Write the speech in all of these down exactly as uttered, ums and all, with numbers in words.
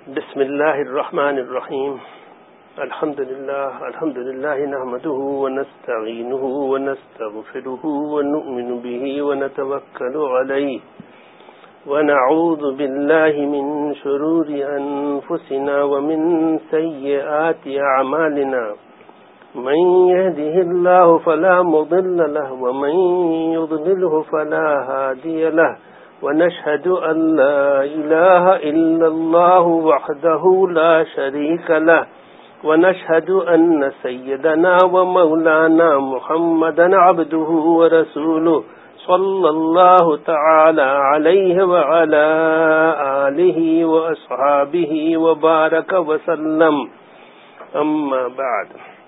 بسم الله الرحمن الرحيم. الحمد لله الحمد لله نحمده ونستعينه ونستغفره ونؤمن به ونتوكل عليه ونعوذ بالله من شرور أنفسنا ومن سيئات أعمالنا. من يهده الله فلا مضل له ومن يضلله فلا هادي له. ونشهد أن لا إله إلا الله وحده لا شريك له. ونشهد أن سيدنا ومولانا محمدا عبده ورسوله صلى الله تعالى عليه وعلى آله وأصحابه وبارك وسلم. أما بعد،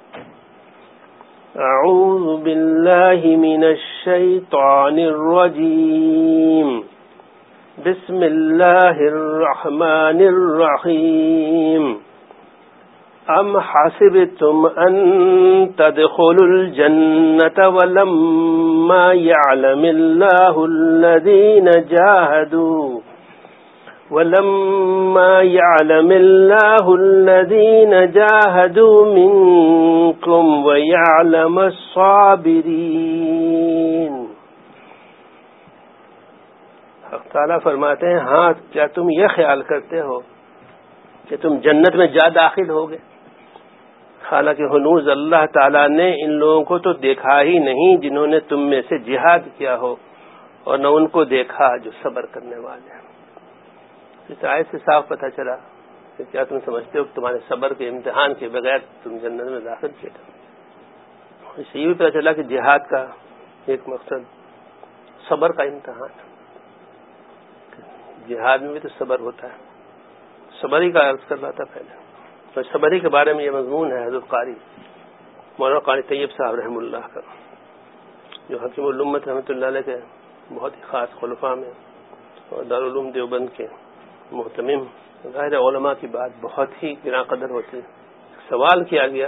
أعوذ بالله من الشيطان الرجيم. بسم الله الرحمن الرحيم. أم حسبتم أن تدخلوا الجنة ولما يعلم الله الذين جاهدوا ولما يعلم الله الذين جاهدوا منكم ويعلم الصابرين. حق تعالیٰ فرماتے ہیں، ہاں کیا تم یہ خیال کرتے ہو کہ تم جنت میں جا داخل ہوگے؟ حالانکہ ہنوز اللہ تعالیٰ نے ان لوگوں کو تو دیکھا ہی نہیں جنہوں نے تم میں سے جہاد کیا ہو، اور نہ ان کو دیکھا جو صبر کرنے والے ہیں. اس آیت سے صاف پتہ چلا کہ کیا تم سمجھتے ہو کہ تمہارے صبر کے امتحان کے بغیر تم جنت میں داخل کیے تھے؟ اس سے یہ بھی پتہ چلا کہ جہاد کا ایک مقصد صبر کا امتحان ہے. جہاد میں بھی تو صبر ہوتا ہے. صبری کا عرض کر رہا تھا پہلے، تو صبری کے بارے میں یہ مضمون ہے حضرت قاری مولانا قاری طیب صاحب رحم اللہ کا، جو حکیم الامت رحمۃ اللہ علیہ کے بہت ہی خاص خلفاء میں اور دارالعلوم دیوبند کے محتمم. ظاہر علماء کی بات بہت ہی گراں قدر ہوتی ہے. سوال کیا گیا،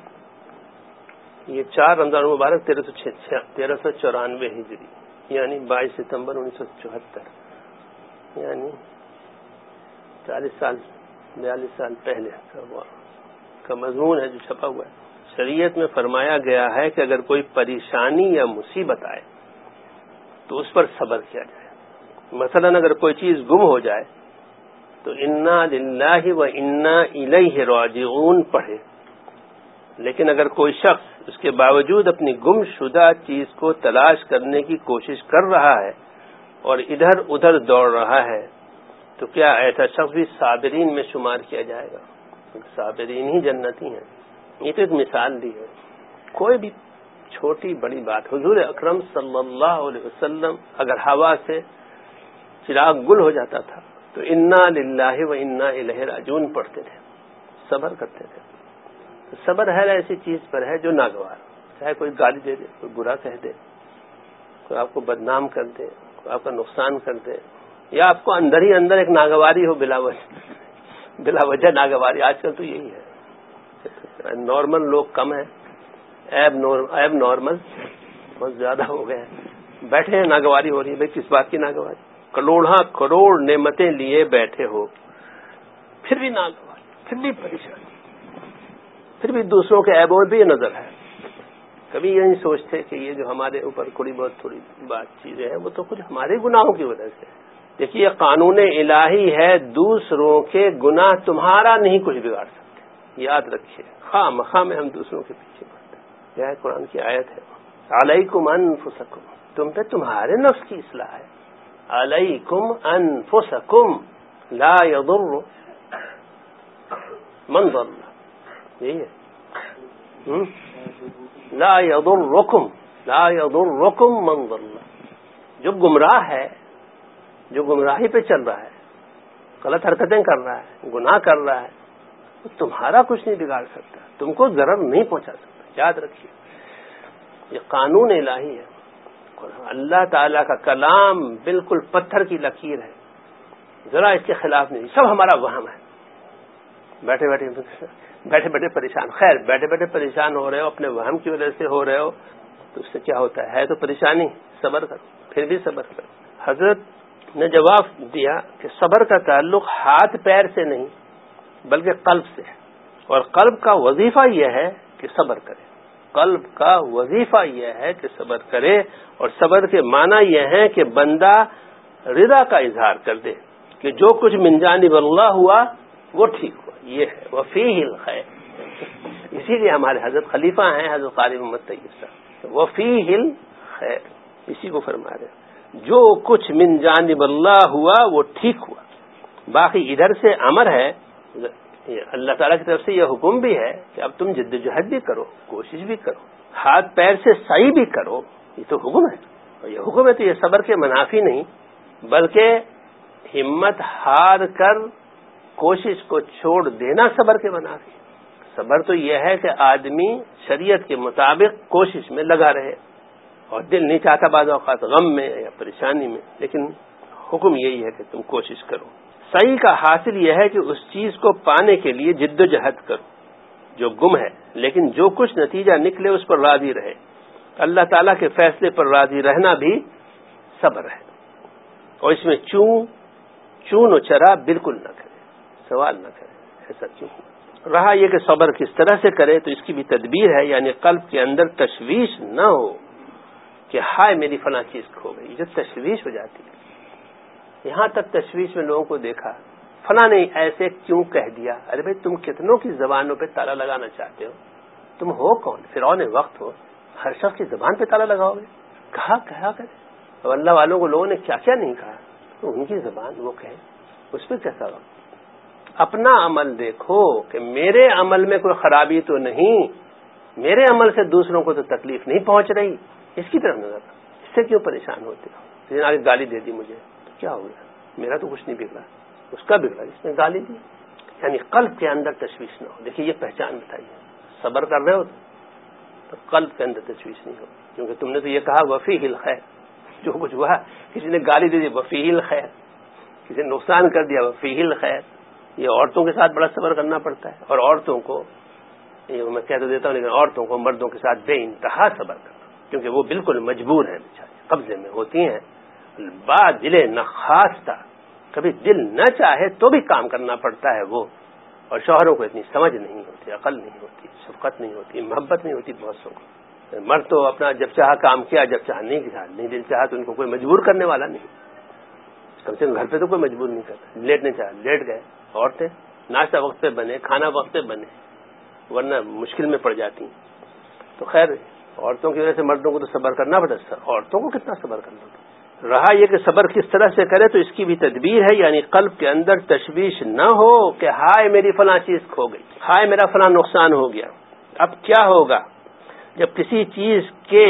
یہ چار رمضان مبارک تیرہ سو تیرہ سو چورانوے ہجری یعنی بائیس ستمبر انیس سو چوہتر یعنی چالیس سال بیالیس سال پہلے کا ہوا کا مضمون ہے جو چھپا ہوا ہے. شریعت میں فرمایا گیا ہے کہ اگر کوئی پریشانی یا مصیبت آئے تو اس پر صبر کیا جائے. مثلا اگر کوئی چیز گم ہو جائے تو انا للہ و انا الیہ راجعون پڑھے، لیکن اگر کوئی شخص اس کے باوجود اپنی گم شدہ چیز کو تلاش کرنے کی کوشش کر رہا ہے اور ادھر ادھر دوڑ رہا ہے تو کیا ایسا شخص بھی صابرین میں شمار کیا جائے گا؟ صابرین ہی جنتی ہیں. یہ تو ایک مثال دی ہے. کوئی بھی چھوٹی بڑی بات، حضور اکرم صلی اللہ علیہ وسلم اگر ہوا سے چراغ گل ہو جاتا تھا تو انا للہ و انا الیہ راجعون پڑھتے تھے، صبر کرتے تھے. صبر ہے ایسی چیز پر ہے جو ناگوار، چاہے کوئی گالی دے دے، کوئی برا کہہ دے، کوئی آپ کو بدنام کر دے، کوئی آپ کا نقصان کر دے، یا آپ کو اندر ہی اندر ایک ناگواری ہو بلا وجہ بلا وجہ ناگواری. آج کل تو یہی ہے، نارمل لوگ کم ہیں، ایب نارمل بہت زیادہ ہو گئے ہیں. بیٹھے ہیں ناگواری ہو رہی ہے. بھائی کس بات کی ناگواری؟ کروڑاں کروڑ نعمتیں لیے بیٹھے ہو، پھر بھی ناگواری، پھر بھی پریشانی، پھر بھی دوسروں کے عیبوں میں بھی یہ نظر ہے. کبھی یہ نہیں سوچتے کہ یہ جو ہمارے اوپر تھوڑی بہت تھوڑی بات چیزیں ہیں وہ تو کچھ ہمارے گناہوں کی وجہ سے. دیکھیے قانون الہی ہے، دوسروں کے گناہ تمہارا نہیں کچھ بگاڑ سکتے. یاد رکھیے، خواہ مخواہ میں ہم دوسروں کے پیچھے پڑتے ہیں. یہ قرآن کی آیت ہے، علیکم انفسکم، تم پہ تمہارے نفس کی اصلاح ہے. علیکم انفسکم لا یضر من ضل، یہی ہے. لا یضرکم لا یضرکم من ضل، جو گمراہ ہے، جو گمراہی پہ چل رہا ہے، غلط حرکتیں کر رہا ہے، گناہ کر رہا ہے، وہ تمہارا کچھ نہیں بگاڑ سکتا، تم کو ضرر نہیں پہنچا سکتا. یاد رکھیے، یہ قانون الہی ہے. اللہ تعالیٰ کا کلام بالکل پتھر کی لکیر ہے، ذرا اس کے خلاف نہیں. سب ہمارا وہم ہے. بیٹھے بیٹھے بیٹھے بیٹھے پریشان، خیر بیٹھے بیٹھے پریشان ہو رہے ہو، اپنے وہم کی وجہ سے ہو رہے ہو، تو اس سے کیا ہوتا ہے؟ ہے تو پریشانی، صبر کرو، پھر بھی صبر کرو. حضرت نے جواب دیا کہ صبر کا تعلق ہاتھ پیر سے نہیں بلکہ قلب سے ہے، اور قلب کا وظیفہ یہ ہے کہ صبر کرے، قلب کا وظیفہ یہ ہے کہ صبر کرے، اور صبر کے معنی یہ ہے کہ بندہ رضا کا اظہار کر دے کہ جو کچھ من جانب اللہ ہوا وہ ٹھیک ہوا، یہ ہے وفیہ الخیر۔ اسی لیے ہمارے حضرت خلیفہ ہیں حضرت قاری محمد طیب صاحب، وفیہ الخیر، اسی کو فرما رہے ہیں جو کچھ من جانب اللہ ہوا وہ ٹھیک ہوا۔ باقی ادھر سے امر ہے، اللہ تعالیٰ کی طرف سے یہ حکم بھی ہے کہ اب تم جد و جہد بھی کرو، کوشش بھی کرو، ہاتھ پیر سے سعی بھی کرو، یہ تو حکم ہے، اور یہ حکم ہے تو یہ صبر کے منافی نہیں بلکہ ہمت ہار کر کوشش کو چھوڑ دینا صبر کے منافی۔ صبر تو یہ ہے کہ آدمی شریعت کے مطابق کوشش میں لگا رہے، اور دل نہیں چاہتا بعض اوقات غم میں یا پریشانی میں، لیکن حکم یہی ہے کہ تم کوشش کرو۔ صحیح کا حاصل یہ ہے کہ اس چیز کو پانے کے لیے جد و جہد کرو جو گم ہے، لیکن جو کچھ نتیجہ نکلے اس پر راضی رہے۔ اللہ تعالیٰ کے فیصلے پر راضی رہنا بھی صبر ہے، اور اس میں چوں چون و چرا بالکل نہ کرے، سوال نہ کرے ایسا کیوں ہوا۔ رہا یہ کہ صبر کس طرح سے کرے تو اس کی بھی تدبیر ہے، یعنی قلب کے اندر تشویش نہ ہو کہ ہائے میری فلاں چیز کھو گئی، جو تشویش ہو جاتی ہے۔ یہاں تک تشویش میں لوگوں کو دیکھا فلاں نے ایسے کیوں کہہ دیا، ارے بھائی تم کتنوں کی زبانوں پہ تالا لگانا چاہتے ہو؟ تم ہو کون؟ فرعون وقت ہو، ہر شخص کی زبان پہ تالا لگاؤ گے؟ کہا کہا کرے، اور اللہ والوں کو لوگوں نے کیا کیا نہیں کہا، تو ان کی زبان وہ کہیں، اس پہ کیسا وقت؟ اپنا عمل دیکھو کہ میرے عمل میں کوئی خرابی تو نہیں، میرے عمل سے دوسروں کو تو تکلیف نہیں پہنچ رہی، اس کی طرف نظر، اس سے کیوں پریشان ہوتے ہو؟ جن آگے گالی دے دی مجھے تو کیا ہو گیا، میرا تو کچھ نہیں بگڑا، اس کا بگڑا جس نے گالی دی۔ یعنی قلب کے اندر تشویش نہ ہو۔ دیکھیے یہ پہچان بتائیے، صبر کر رہے ہو تو قلب کے اندر تشویش نہیں ہو، کیونکہ تم نے تو یہ کہا وفیہ الخیر، جو کچھ ہوا کسی نے گالی دے دی وفیہ الخیر، کسی نے نقصان کر دیا وفیہ الخیر۔ یہ عورتوں کے ساتھ بڑا صبر کرنا پڑتا ہے، اور عورتوں کو یہ میں کہہ تو دیتا ہوں، لیکن عورتوں کو مردوں کے ساتھ بے انتہا صبر کرنا، کیونکہ وہ بالکل مجبور ہیں، بیچاری قبضے میں ہوتی ہیں، با دل نخواستہ، کبھی دل نہ چاہے تو بھی کام کرنا پڑتا ہے وہ، اور شوہروں کو اتنی سمجھ نہیں ہوتی، عقل نہیں ہوتی، شفقت نہیں ہوتی، محبت نہیں ہوتی بہت سو کو۔ مرد تو اپنا جب چاہا کام کیا، جب چاہا نہیں کیا، نہیں دل چاہا تو ان کو کوئی مجبور کرنے والا نہیں، کم سے کم گھر پہ تو کوئی مجبور نہیں کرتا، لیٹنے چاہا لیٹ گئے۔ عورتیں ناشتہ وقت پہ بنے، کھانا وقت پہ بنے، ورنہ مشکل میں پڑ جاتی ہیں۔ تو خیر عورتوں کی وجہ سے مردوں کو تو صبر کرنا پڑتا ہے، عورتوں کو کتنا صبر کرنا پڑتا ہے۔ رہا یہ کہ صبر کس طرح سے کرے تو اس کی بھی تدبیر ہے، یعنی قلب کے اندر تشویش نہ ہو کہ ہائے میری فلاں چیز کھو گئی، ہائے میرا فلاں نقصان ہو گیا۔ اب کیا ہوگا جب کسی چیز کے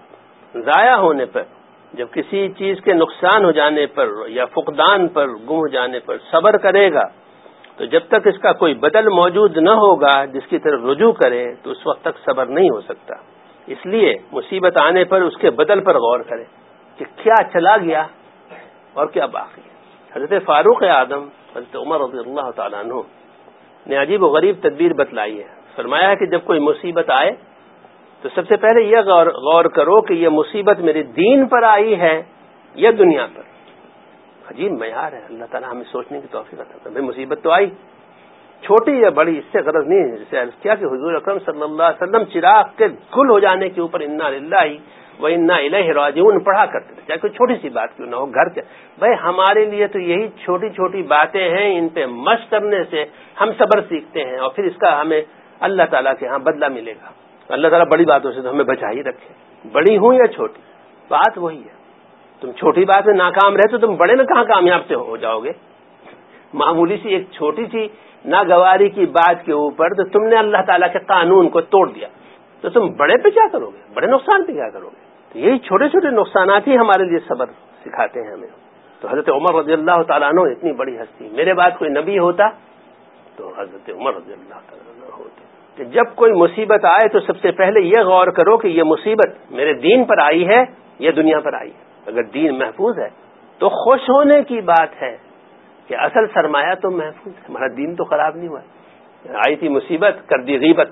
ضائع ہونے پر، جب کسی چیز کے نقصان ہو جانے پر یا فقدان پر، گم ہو جانے پر صبر کرے گا، تو جب تک اس کا کوئی بدل موجود نہ ہوگا جس کی طرف رجوع کرے تو اس وقت تک صبر نہیں ہو سکتا۔ اس لیے مصیبت آنے پر اس کے بدل پر غور کرے کہ کیا چلا گیا اور کیا باقی ہے۔ حضرت فاروق اعظم حضرت عمر رضی اللہ تعالیٰ عنہ نے عجیب و غریب تدبیر بتلائی ہے۔ فرمایا ہے کہ جب کوئی مصیبت آئے تو سب سے پہلے یہ غور, غور کرو کہ یہ مصیبت میرے دین پر آئی ہے یا دنیا پر۔ عجیب معیار ہے، اللہ تعالیٰ ہمیں سوچنے کی توفیق عطا کرے۔ بھائی مصیبت تو آئی، چھوٹی یا بڑی اس سے غرض نہیں ہے۔ جیسے عرض کیا کہ حضور اکرم صلی اللہ علیہ وسلم چراغ کے گل ہو جانے کے اوپر انا للہ و انا الیہ راجعون پڑھا کرتے تھے، چاہے کوئی چھوٹی سی بات کیوں نہ ہو گھر کے۔ بھائی ہمارے لیے تو یہی چھوٹی چھوٹی باتیں ہیں، ان پہ مشق کرنے سے ہم صبر سیکھتے ہیں، اور پھر اس کا ہمیں اللہ تعالیٰ کے ہاں بدلہ ملے گا۔ اللہ تعالیٰ بڑی باتوں سے تو ہمیں بچا ہی رکھے، بڑی ہوں یا چھوٹی، بات وہی ہے۔ تم چھوٹی بات میں ناکام رہے تو تم بڑے میں کہاں کامیاب سے ہو جاؤ گے؟ معمولی سی ایک چھوٹی سی ناگواری کی بات کے اوپر تو تم نے اللہ تعالیٰ کے قانون کو توڑ دیا، تو تم بڑے پہ کیا کرو گے؟ بڑے نقصان پہ کیا کرو گے؟ تو یہی چھوٹے چھوٹے نقصانات ہی ہمارے لیے صبر سکھاتے ہیں ہمیں۔ تو حضرت عمر رضی اللہ تعالیٰ عنہ اتنی بڑی ہستی، میرے بعد کوئی نبی ہوتا تو حضرت عمر رضی اللہ تعالیٰ عنہ ہوتے کہ جب کوئی مصیبت آئے تو سب سے پہلے یہ غور کرو کہ یہ مصیبت میرے دین پر آئی ہے یا دنیا پر آئی ہے۔ اگر دین محفوظ ہے تو خوش ہونے کی بات ہے کہ اصل سرمایہ تو محفوظ ہے، ہمارا دین تو خراب نہیں ہوا۔ آئی تھی مصیبت، کر دی غیبت،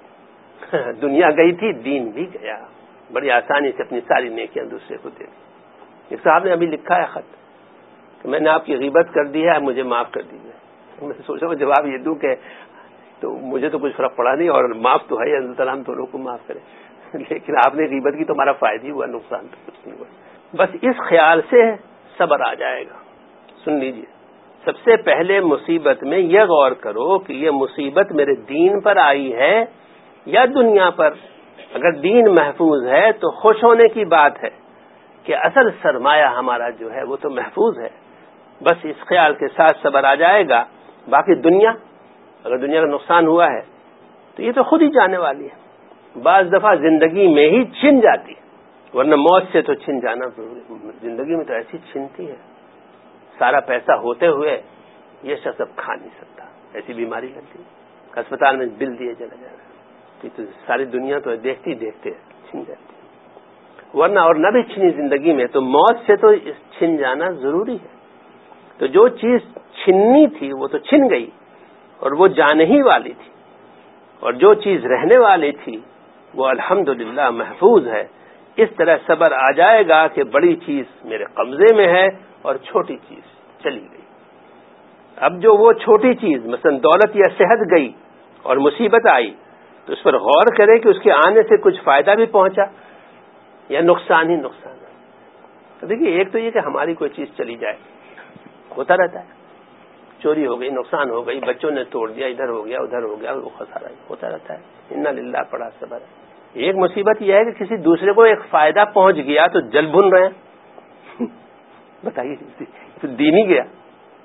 دنیا گئی تھی دین بھی گیا، بڑی آسانی سے اپنی ساری نیکیاں دوسرے کو دے دی۔ ایک صاحب نے ابھی لکھا ہے خط کہ میں نے آپ کی غیبت کر دی ہے، آپ مجھے معاف کر دیجیے۔ میں سوچا میں جواب یہ دوں کہ تو مجھے تو کچھ فرق پڑا نہیں، اور معاف تو ہے، اللہ تعالیٰ ہم دونوں کو معاف کرے، لیکن آپ نے غیبت کی تو ہمارا فائدہ ہی ہوا، نقصان تو کچھ نہیں ہوا۔ بس اس خیال سے صبر آ جائے گا۔ سن لیجئے، سب سے پہلے مصیبت میں یہ غور کرو کہ یہ مصیبت میرے دین پر آئی ہے یا دنیا پر۔ اگر دین محفوظ ہے تو خوش ہونے کی بات ہے کہ اصل سرمایہ ہمارا جو ہے وہ تو محفوظ ہے۔ بس اس خیال کے ساتھ صبر آ جائے گا۔ باقی دنیا، اگر دنیا کا نقصان ہوا ہے تو یہ تو خود ہی جانے والی ہے، بعض دفعہ زندگی میں ہی چھن جاتی ہے، ورنہ موت سے تو چھن جانا زندگی میں تو ایسی چھنتی ہے، سارا پیسہ ہوتے ہوئے یہ شخص اب کھا نہیں سکتا، ایسی بیماری لگتی ہے، اسپتال میں بل دیے چلا جا رہا ہے، تو ساری دنیا تو دیکھتی دیکھتے چھن جاتی ہے، ورنہ اور نہ بھی چھنی زندگی میں تو موت سے تو چھن جانا ضروری ہے۔ تو جو چیز چھننی تھی وہ تو چھن گئی اور وہ جانے ہی والی تھی، اور جو چیز رہنے والی تھی وہ الحمدللہ محفوظ ہے۔ اس طرح صبر آ جائے گا کہ بڑی چیز میرے قبضے میں ہے اور چھوٹی چیز چلی گئی۔ اب جو وہ چھوٹی چیز مثلا دولت یا صحت گئی اور مصیبت آئی تو اس پر غور کرے کہ اس کے آنے سے کچھ فائدہ بھی پہنچا یا نقصان ہی نقصان ہے۔ تو دیکھیے، ایک تو یہ کہ ہماری کوئی چیز چلی جائے، ہوتا رہتا ہے، چوری ہو گئی، نقصان ہو گئی، بچوں نے توڑ دیا، ادھر ہو گیا ادھر ہو گیا، وہ خسارہ ہوتا رہتا ہے، انا للہ پڑا صبر ہے۔ ایک مصیبت یہ ہے کہ کسی دوسرے کو ایک فائدہ پہنچ گیا تو جل بھن رہے ہیں، بتائیے تو دین ہی گیا،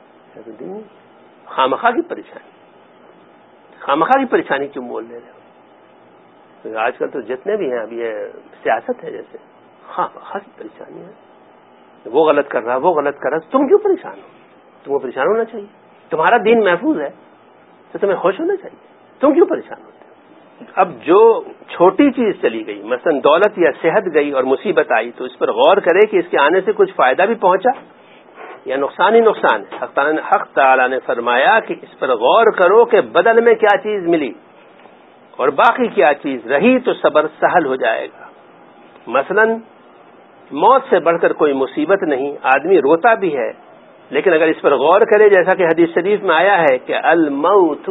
خامخواہ کی پریشانی، خامخواہ کی پریشانی کیوں مول لے رہے ہو؟ آج کل تو جتنے بھی ہیں اب یہ سیاست ہے، جیسے خامخواہ کی پریشانی ہے، وہ غلط کر رہا وہ غلط کر رہا، تم کیوں پریشان ہو؟ تم کو پریشان ہونا چاہیے، تمہارا دین محفوظ ہے تو تمہیں خوش ہونا چاہیے، تم کیوں پریشان ہوتے ہو؟ اب جو چھوٹی چیز چلی گئی، مثلا دولت یا صحت گئی اور مصیبت آئی، تو اس پر غور کرے کہ اس کے آنے سے کچھ فائدہ بھی پہنچا یا نقصان ہی نقصان ہے۔ حق تعالی نے حق تعالی نے فرمایا کہ اس پر غور کرو کہ بدل میں کیا چیز ملی اور باقی کیا چیز رہی تو صبر سہل ہو جائے گا۔ مثلا موت سے بڑھ کر کوئی مصیبت نہیں، آدمی روتا بھی ہے، لیکن اگر اس پر غور کرے، جیسا کہ حدیث شریف میں آیا ہے کہ الموت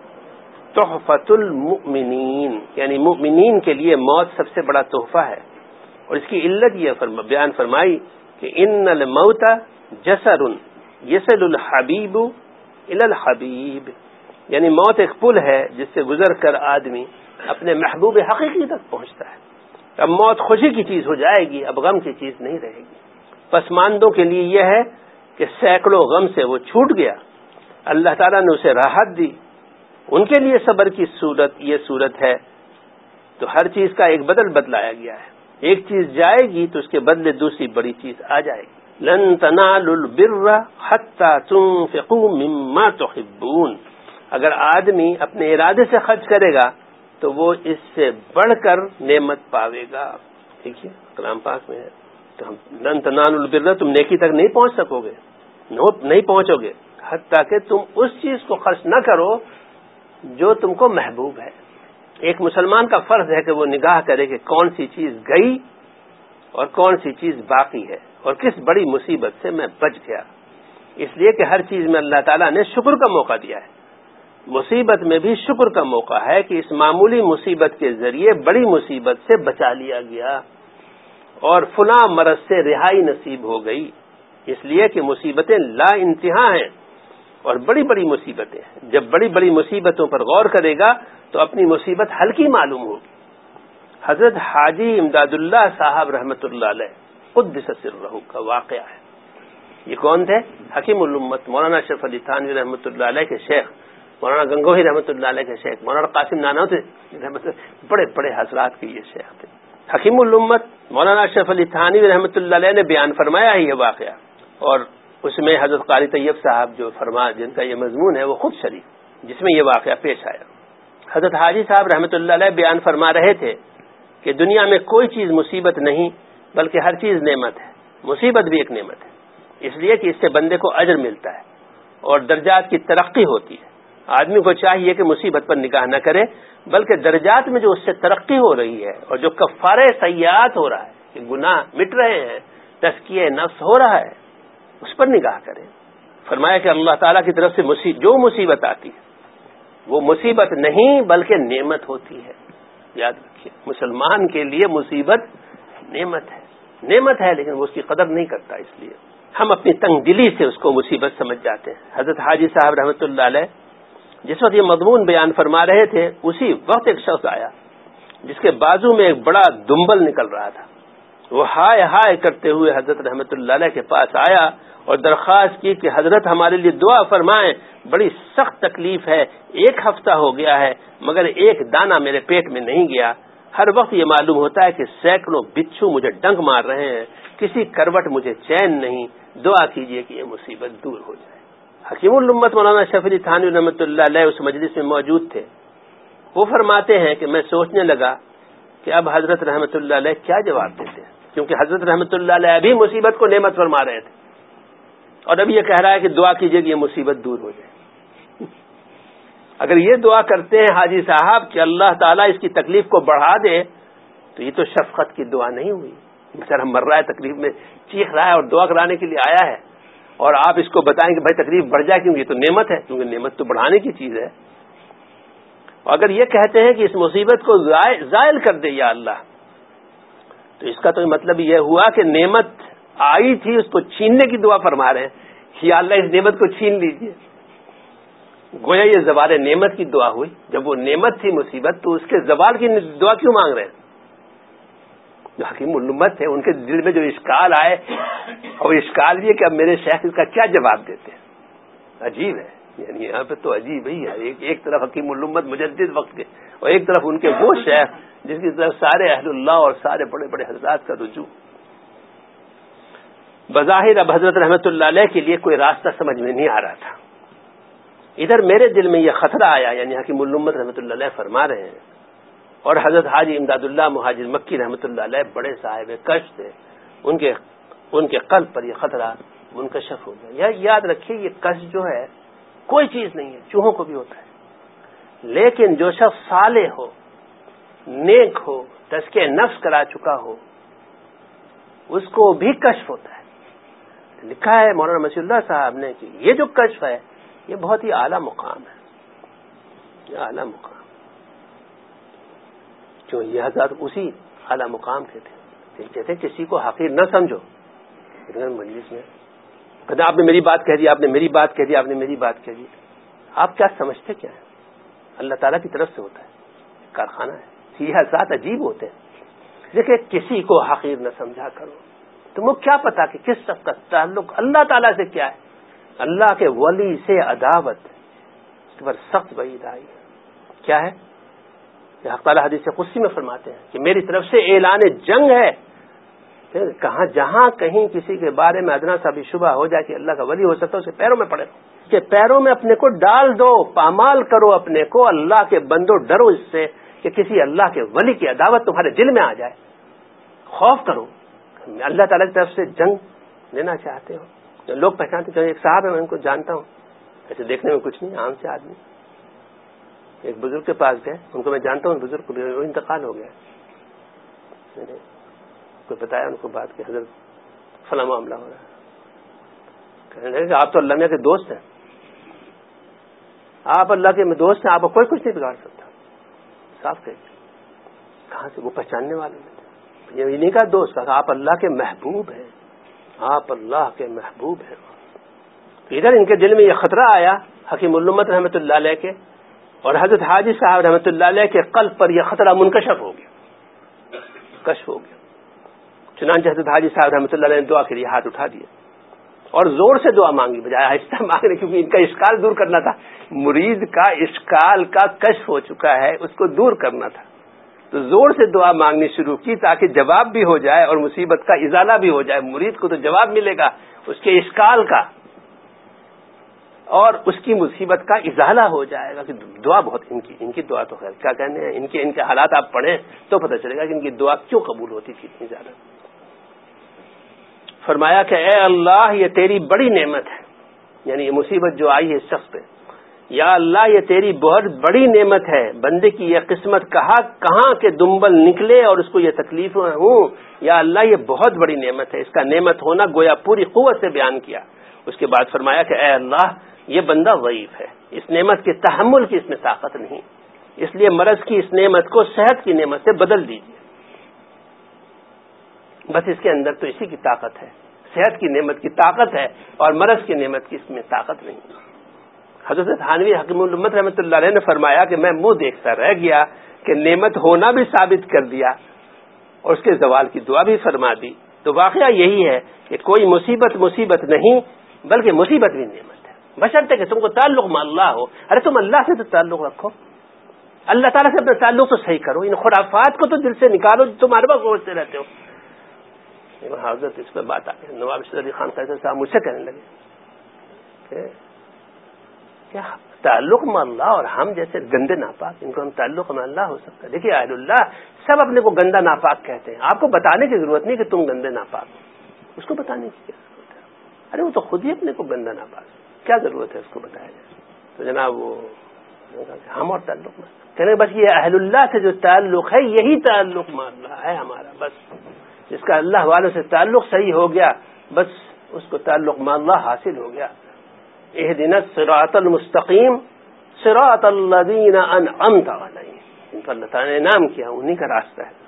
تحفۃ المؤمنین، یعنی مؤمنین کے لیے موت سب سے بڑا تحفہ ہے، اور اس کی علت یہ فرما بیان فرمائی کہ ان الموت جسر یصل الحبیب الی الحبیب، یعنی موت ایک پل ہے جس سے گزر کر آدمی اپنے محبوب حقیقی تک پہنچتا ہے۔ اب موت خوشی کی چیز ہو جائے گی، اب غم کی چیز نہیں رہے گی۔ پسماندوں کے لیے یہ ہے کہ سینکڑوں غم سے وہ چھوٹ گیا، اللہ تعالیٰ نے اسے راحت دی، ان کے لیے صبر کی صورت یہ صورت ہے۔ تو ہر چیز کا ایک بدل بدلایا گیا ہے، ایک چیز جائے گی تو اس کے بدلے دوسری بڑی چیز آ جائے گی۔ لن تنالوا البر حتى تنفقوا مما تحبون، اگر آدمی اپنے ارادے سے خرچ کرے گا تو وہ اس سے بڑھ کر نعمت پاوے گا۔ دیکھیے کلام پاک میں ہے، تو ہم لن تنالوا البر، تم نیکی تک نہیں پہنچ سکو گے، نہیں پہنچو گے حتیٰ کہ تم اس چیز کو خرچ نہ کرو جو تم کو محبوب ہے۔ ایک مسلمان کا فرض ہے کہ وہ نگاہ کرے کہ کون سی چیز گئی اور کون سی چیز باقی ہے، اور کس بڑی مصیبت سے میں بچ گیا۔ اس لیے کہ ہر چیز میں اللہ تعالیٰ نے شکر کا موقع دیا ہے، مصیبت میں بھی شکر کا موقع ہے کہ اس معمولی مصیبت کے ذریعے بڑی مصیبت سے بچا لیا گیا اور فلاں مرض سے رہائی نصیب ہو گئی۔ اس لیے کہ مصیبتیں لا انتہا ہیں اور بڑی بڑی مصیبتیں ہیں۔ جب بڑی بڑی مصیبتوں پر غور کرے گا تو اپنی مصیبت ہلکی معلوم ہوگی۔ حضرت حاجی امداد اللہ صاحب رحمۃ اللہ علیہ قدس سرہ کا واقعہ ہے۔ یہ کون تھے؟ حکیم الامت مولانا اشرف علی تھانوی رحمۃ اللہ علیہ کے شیخ، مولانا گنگوہی رحمۃ اللہ علیہ کے شیخ، مولانا قاسم نانوتوی رحمۃ اللہ، بڑے بڑے حضرات کے یہ شیخ تھے۔ حکیم الامت مولانا اشرف علی تھانوی رحمۃ اللہ علیہ نے بیان فرمایا ہے یہ واقعہ، اور اس میں حضرت قاری طیب صاحب جو فرما جن کا یہ مضمون ہے وہ خود شریف، جس میں یہ واقعہ پیش آیا۔ حضرت حاجی صاحب رحمۃ اللہ علیہ بیان فرما رہے تھے کہ دنیا میں کوئی چیز مصیبت نہیں بلکہ ہر چیز نعمت ہے، مصیبت بھی ایک نعمت ہے، اس لیے کہ اس سے بندے کو اجر ملتا ہے اور درجات کی ترقی ہوتی ہے۔ آدمی کو چاہیے کہ مصیبت پر نگاہ نہ کرے بلکہ درجات میں جو اس سے ترقی ہو رہی ہے اور جو کفارہ سیئات ہو رہا ہے کہ گناہ مٹ رہے ہیں، تزکیہ نفس ہو رہا ہے، اس پر نگاہ کریں۔ فرمایا کہ اللہ تعالیٰ کی طرف سے مصیبت جو مصیبت آتی ہے وہ مصیبت نہیں بلکہ نعمت ہوتی ہے. یاد رکھیے, مسلمان کے لیے مصیبت نعمت ہے, نعمت ہے لیکن وہ اس کی قدر نہیں کرتا, اس لیے ہم اپنی تنگ دلی سے اس کو مصیبت سمجھ جاتے ہیں. حضرت حاجی صاحب رحمۃ اللہ علیہ جس وقت یہ مضمون بیان فرما رہے تھے, اسی وقت ایک شخص آیا جس کے بازو میں ایک بڑا دمبل نکل رہا تھا. وہ ہائے ہائے کرتے ہوئے حضرت رحمۃ اللہ علیہ کے پاس آیا اور درخواست کی کہ حضرت ہمارے لیے دعا فرمائیں, بڑی سخت تکلیف ہے, ایک ہفتہ ہو گیا ہے مگر ایک دانہ میرے پیٹ میں نہیں گیا, ہر وقت یہ معلوم ہوتا ہے کہ سینکڑوں بچھو مجھے ڈنک مار رہے ہیں, کسی کروٹ مجھے چین نہیں, دعا کیجئے کہ یہ مصیبت دور ہو جائے. حکیم الامت مولانا شفیع علی تھانوی رحمۃ اللہ علیہ اس مجلس میں موجود تھے. وہ فرماتے ہیں کہ میں سوچنے لگا کہ اب حضرت رحمۃ اللہ علیہ کیا جواب دیتے ہیں, کیونکہ حضرت رحمۃ اللہ علیہ ابھی مصیبت کو نعمت فرما رہے تھے اور اب یہ کہہ رہا ہے کہ دعا کیجئے کہ یہ مصیبت دور ہو جائے. اگر یہ دعا کرتے ہیں حاجی صاحب کہ اللہ تعالیٰ اس کی تکلیف کو بڑھا دے, تو یہ تو شفقت کی دعا نہیں ہوئی. بیچارہ مر رہا ہے, تکلیف میں چیخ رہا ہے اور دعا کرانے کے لیے آیا ہے, اور آپ اس کو بتائیں کہ بھائی تکلیف بڑھ جائے, کیونکہ یہ تو نعمت ہے, کیونکہ نعمت تو بڑھانے کی چیز ہے. اور اگر یہ کہتے ہیں کہ اس مصیبت کو زائل کر دے یا اللہ, تو اس کا تو مطلب یہ ہوا کہ نعمت آئی تھی اس کو چھیننے کی دعا فرما رہے ہیں, یا اللہ اس نعمت کو چھین لیجیے. گویا یہ زوال نعمت کی دعا ہوئی. جب وہ نعمت تھی مصیبت, تو اس کے زوال کی دعا کیوں مانگ رہے ہیں؟ جو حکیم الامت تھے ان کے دل میں جو اشکال آئے, اور اشکال بھی ہے کہ اب میرے شیخ اس کا کیا جواب دیتے ہیں. عجیب ہے, یعنی یہاں پہ تو عجیب ہی ہے. ایک, ایک طرف حکیم الامت مجدد وقت کے, اور ایک طرف ان کے وہ شیخ جس کی طرف سارے اہل اللہ اور سارے بڑے بڑے حضرات کا رجوع. بظاہر اب حضرت رحمۃ اللہ علیہ کے لیے کوئی راستہ سمجھ میں نہیں آ رہا تھا. ادھر میرے دل میں یہ خطرہ آیا, یعنی حکیم الامت رحمۃ اللہ علیہ فرما رہے ہیں, اور حضرت حاجی امداد اللہ مہاجر مکی رحمۃ اللہ علیہ بڑے صاحب کشف تھے, ان کے ان کے قلب پر یہ خطرہ منکشف ہو گیا. یاد رکھیے یہ کشف جو ہے کوئی چیز نہیں ہے, چوہوں کو بھی ہوتا ہے, لیکن جو شخص صالح ہو, نیک ہو, تزکیہ نفس کرا چکا ہو, اس کو بھی کشف ہوتا ہے. لکھا ہے مولانا مسیح اللہ صاحب نے کہ یہ جو کشف ہے یہ بہت ہی اعلیٰ مقام ہے, یہ اعلیٰ مقام. کیوں؟ یہ حضرات اسی اعلیٰ مقام کے تھے. کہتے کسی کو حقیر نہ سمجھو. مجلس میں کہتے آپ نے میری بات کہہ دی, آپ نے میری بات کہہ دی, آپ نے میری بات کہہ دی. آپ کیا سمجھتے کیا ہیں؟ اللہ تعالیٰ کی طرف سے ہوتا ہے, کارخانہ ہے. یہ حضرات عجیب ہوتے ہیں. دیکھیں کسی کو حقیر نہ سمجھا کرو. تم کو کیا پتا کہ کس شخص کا تعلق اللہ تعالیٰ سے کیا ہے. اللہ کے ولی سے عداوت, اس پر سخت وعید آئی. کیا ہے؟ حق تعالیٰ حدیث قدسی میں فرماتے ہیں کہ میری طرف سے اعلان جنگ ہے. کہاں جہاں کہیں کسی کے بارے میں ادنا سا بھی شبہ ہو جائے کہ اللہ کا ولی ہو سکتا ہے, اس کے پیروں میں پڑے رہو, کہ پیروں میں اپنے کو ڈال دو, پامال کرو اپنے کو. اللہ کے بندو ڈرو اس سے کہ کسی اللہ کے ولی کی عداوت تمہارے دل میں آ جائے. خوف کرو. اللہ تعالیٰ کی طرف سے جنگ لینا چاہتے ہو. لوگ پہچانتے ہیں, ایک صاحب ہے میں ان کو جانتا ہوں, ایسے دیکھنے میں کچھ نہیں, عام سے آدمی. ایک بزرگ کے پاس گئے, ان کو میں جانتا ہوں, بزرگ کو انتقال ہو گیا. کوئی بتایا ان کو بات کہ حضرت فلاں معاملہ ہو رہا ہے. کہنے لگے کہ آپ تو اللہ میاں کے دوست ہیں, آپ اللہ کے دوست ہیں, آپ کو کوئی کچھ نہیں بگاڑ سکتا. صاف کہتے. کہاں سے؟ وہ پہچاننے والے میں تھے. یہ نہیں کہا دوست, کہا آپ اللہ کے محبوب ہیں, آپ اللہ کے محبوب ہیں. ادھر ان کے دل میں یہ خطرہ آیا حکیم الامت رحمۃ اللہ علیہ کے, اور حضرت حاجی صاحب رحمۃ اللہ علیہ کے قلب پر یہ خطرہ منکشف ہو گیا, کشف ہو گیا. چنانچہ حضرت حاجی صاحب رحمۃ اللہ علیہ نے دعا کے لیے ہاتھ اٹھا دیا اور زور سے دعا مانگی, بجائے آہستہ مانگنے, کیونکہ ان کا اشکال دور کرنا تھا. مرید کا اشکال کا کشف ہو چکا ہے, اس کو دور کرنا تھا. تو زور سے دعا مانگنی شروع کی تاکہ جواب بھی ہو جائے اور مصیبت کا ازالہ بھی ہو جائے. مرید کو تو جواب ملے گا اس کے اشکال کا, اور اس کی مصیبت کا ازالہ ہو جائے گا. کہ دعا بہت ان کی ان کی دعا تو خیر کیا کہنے ہیں, ان کے ان کے حالات آپ پڑھیں تو پتہ چلے گا کہ ان کی دعا کیوں قبول ہوتی تھی اتنی زیادہ. فرمایا کہ اے اللہ یہ تیری بڑی نعمت ہے, یعنی یہ مصیبت جو آئی ہے اس شخص پہ, یا اللہ یہ تیری بہت بڑی نعمت ہے. بندے کی یہ قسمت کہاں کہاں کے دمبل نکلے اور اس کو یہ تکلیف ہوں. یا اللہ یہ بہت بڑی نعمت ہے, اس کا نعمت ہونا گویا پوری قوت سے بیان کیا. اس کے بعد فرمایا کہ اے اللہ یہ بندہ ضعیف ہے، اس نعمت کے تحمل کی اس میں طاقت نہیں، اس لیے مرض کی اس نعمت کو صحت کی نعمت سے بدل دیجیے، بس اس کے اندر تو اسی کی طاقت ہے، صحت کی نعمت کی طاقت ہے اور مرض کی نعمت کی اس میں طاقت نہیں۔ حضرت تھانوی حکیم الامت رحمۃ اللہ علیہ نے فرمایا کہ میں منہ دیکھتا رہ گیا کہ نعمت ہونا بھی ثابت کر دیا اور اس کے زوال کی دعا بھی فرما دی۔ تو واقعہ یہی ہے کہ کوئی مصیبت مصیبت نہیں بلکہ مصیبت بھی نعمت ہے، بشرطے کہ تم کو تعلق میں اللہ ہو۔ ارے تم اللہ سے تو تعلق رکھو، اللہ تعالیٰ سے اپنا تعلق تو صحیح کرو، ان خرافات کو تو دل سے نکالو جو تم ہر وقت سوچتے رہتے ہو۔ حضرت اس پہ بات آ گئی، نواب شریف علی خان صاحب مجھ سے کہنے لگے کہ کیا تعلق میں اللہ اور ہم جیسے گندے ناپاک، ان کو ہم تعلق میں اللہ ہو سکتا ہے؟ دیکھیے اہل اللہ سب اپنے کو گندا ناپاک کہتے ہیں، آپ کو بتانے کی ضرورت نہیں کہ تم گندے ناپاک ہو، اس کو بتانے کی کیا ضرورت ہے؟ ارے وہ تو خود ہی اپنے کو گندا ناپاک، کیا ضرورت ہے اس کو بتایا جائے؟ تو جناب وہ ہم اور تعلق میں کہنے بس یہ اہل اللہ سے جو تعلق ہے یہی تعلق میں اللہ ہے ہمارا، بس جس کا اللہ والوں سے تعلق صحیح ہو گیا بس اس کو تعلق میں اللہ حاصل ہو گیا۔ اہدنا الصراط المستقیم صراط الذین انعمت علیہم، ان پر اللہ تعالیٰ نے انعام کیا، انہی کا راستہ ہے۔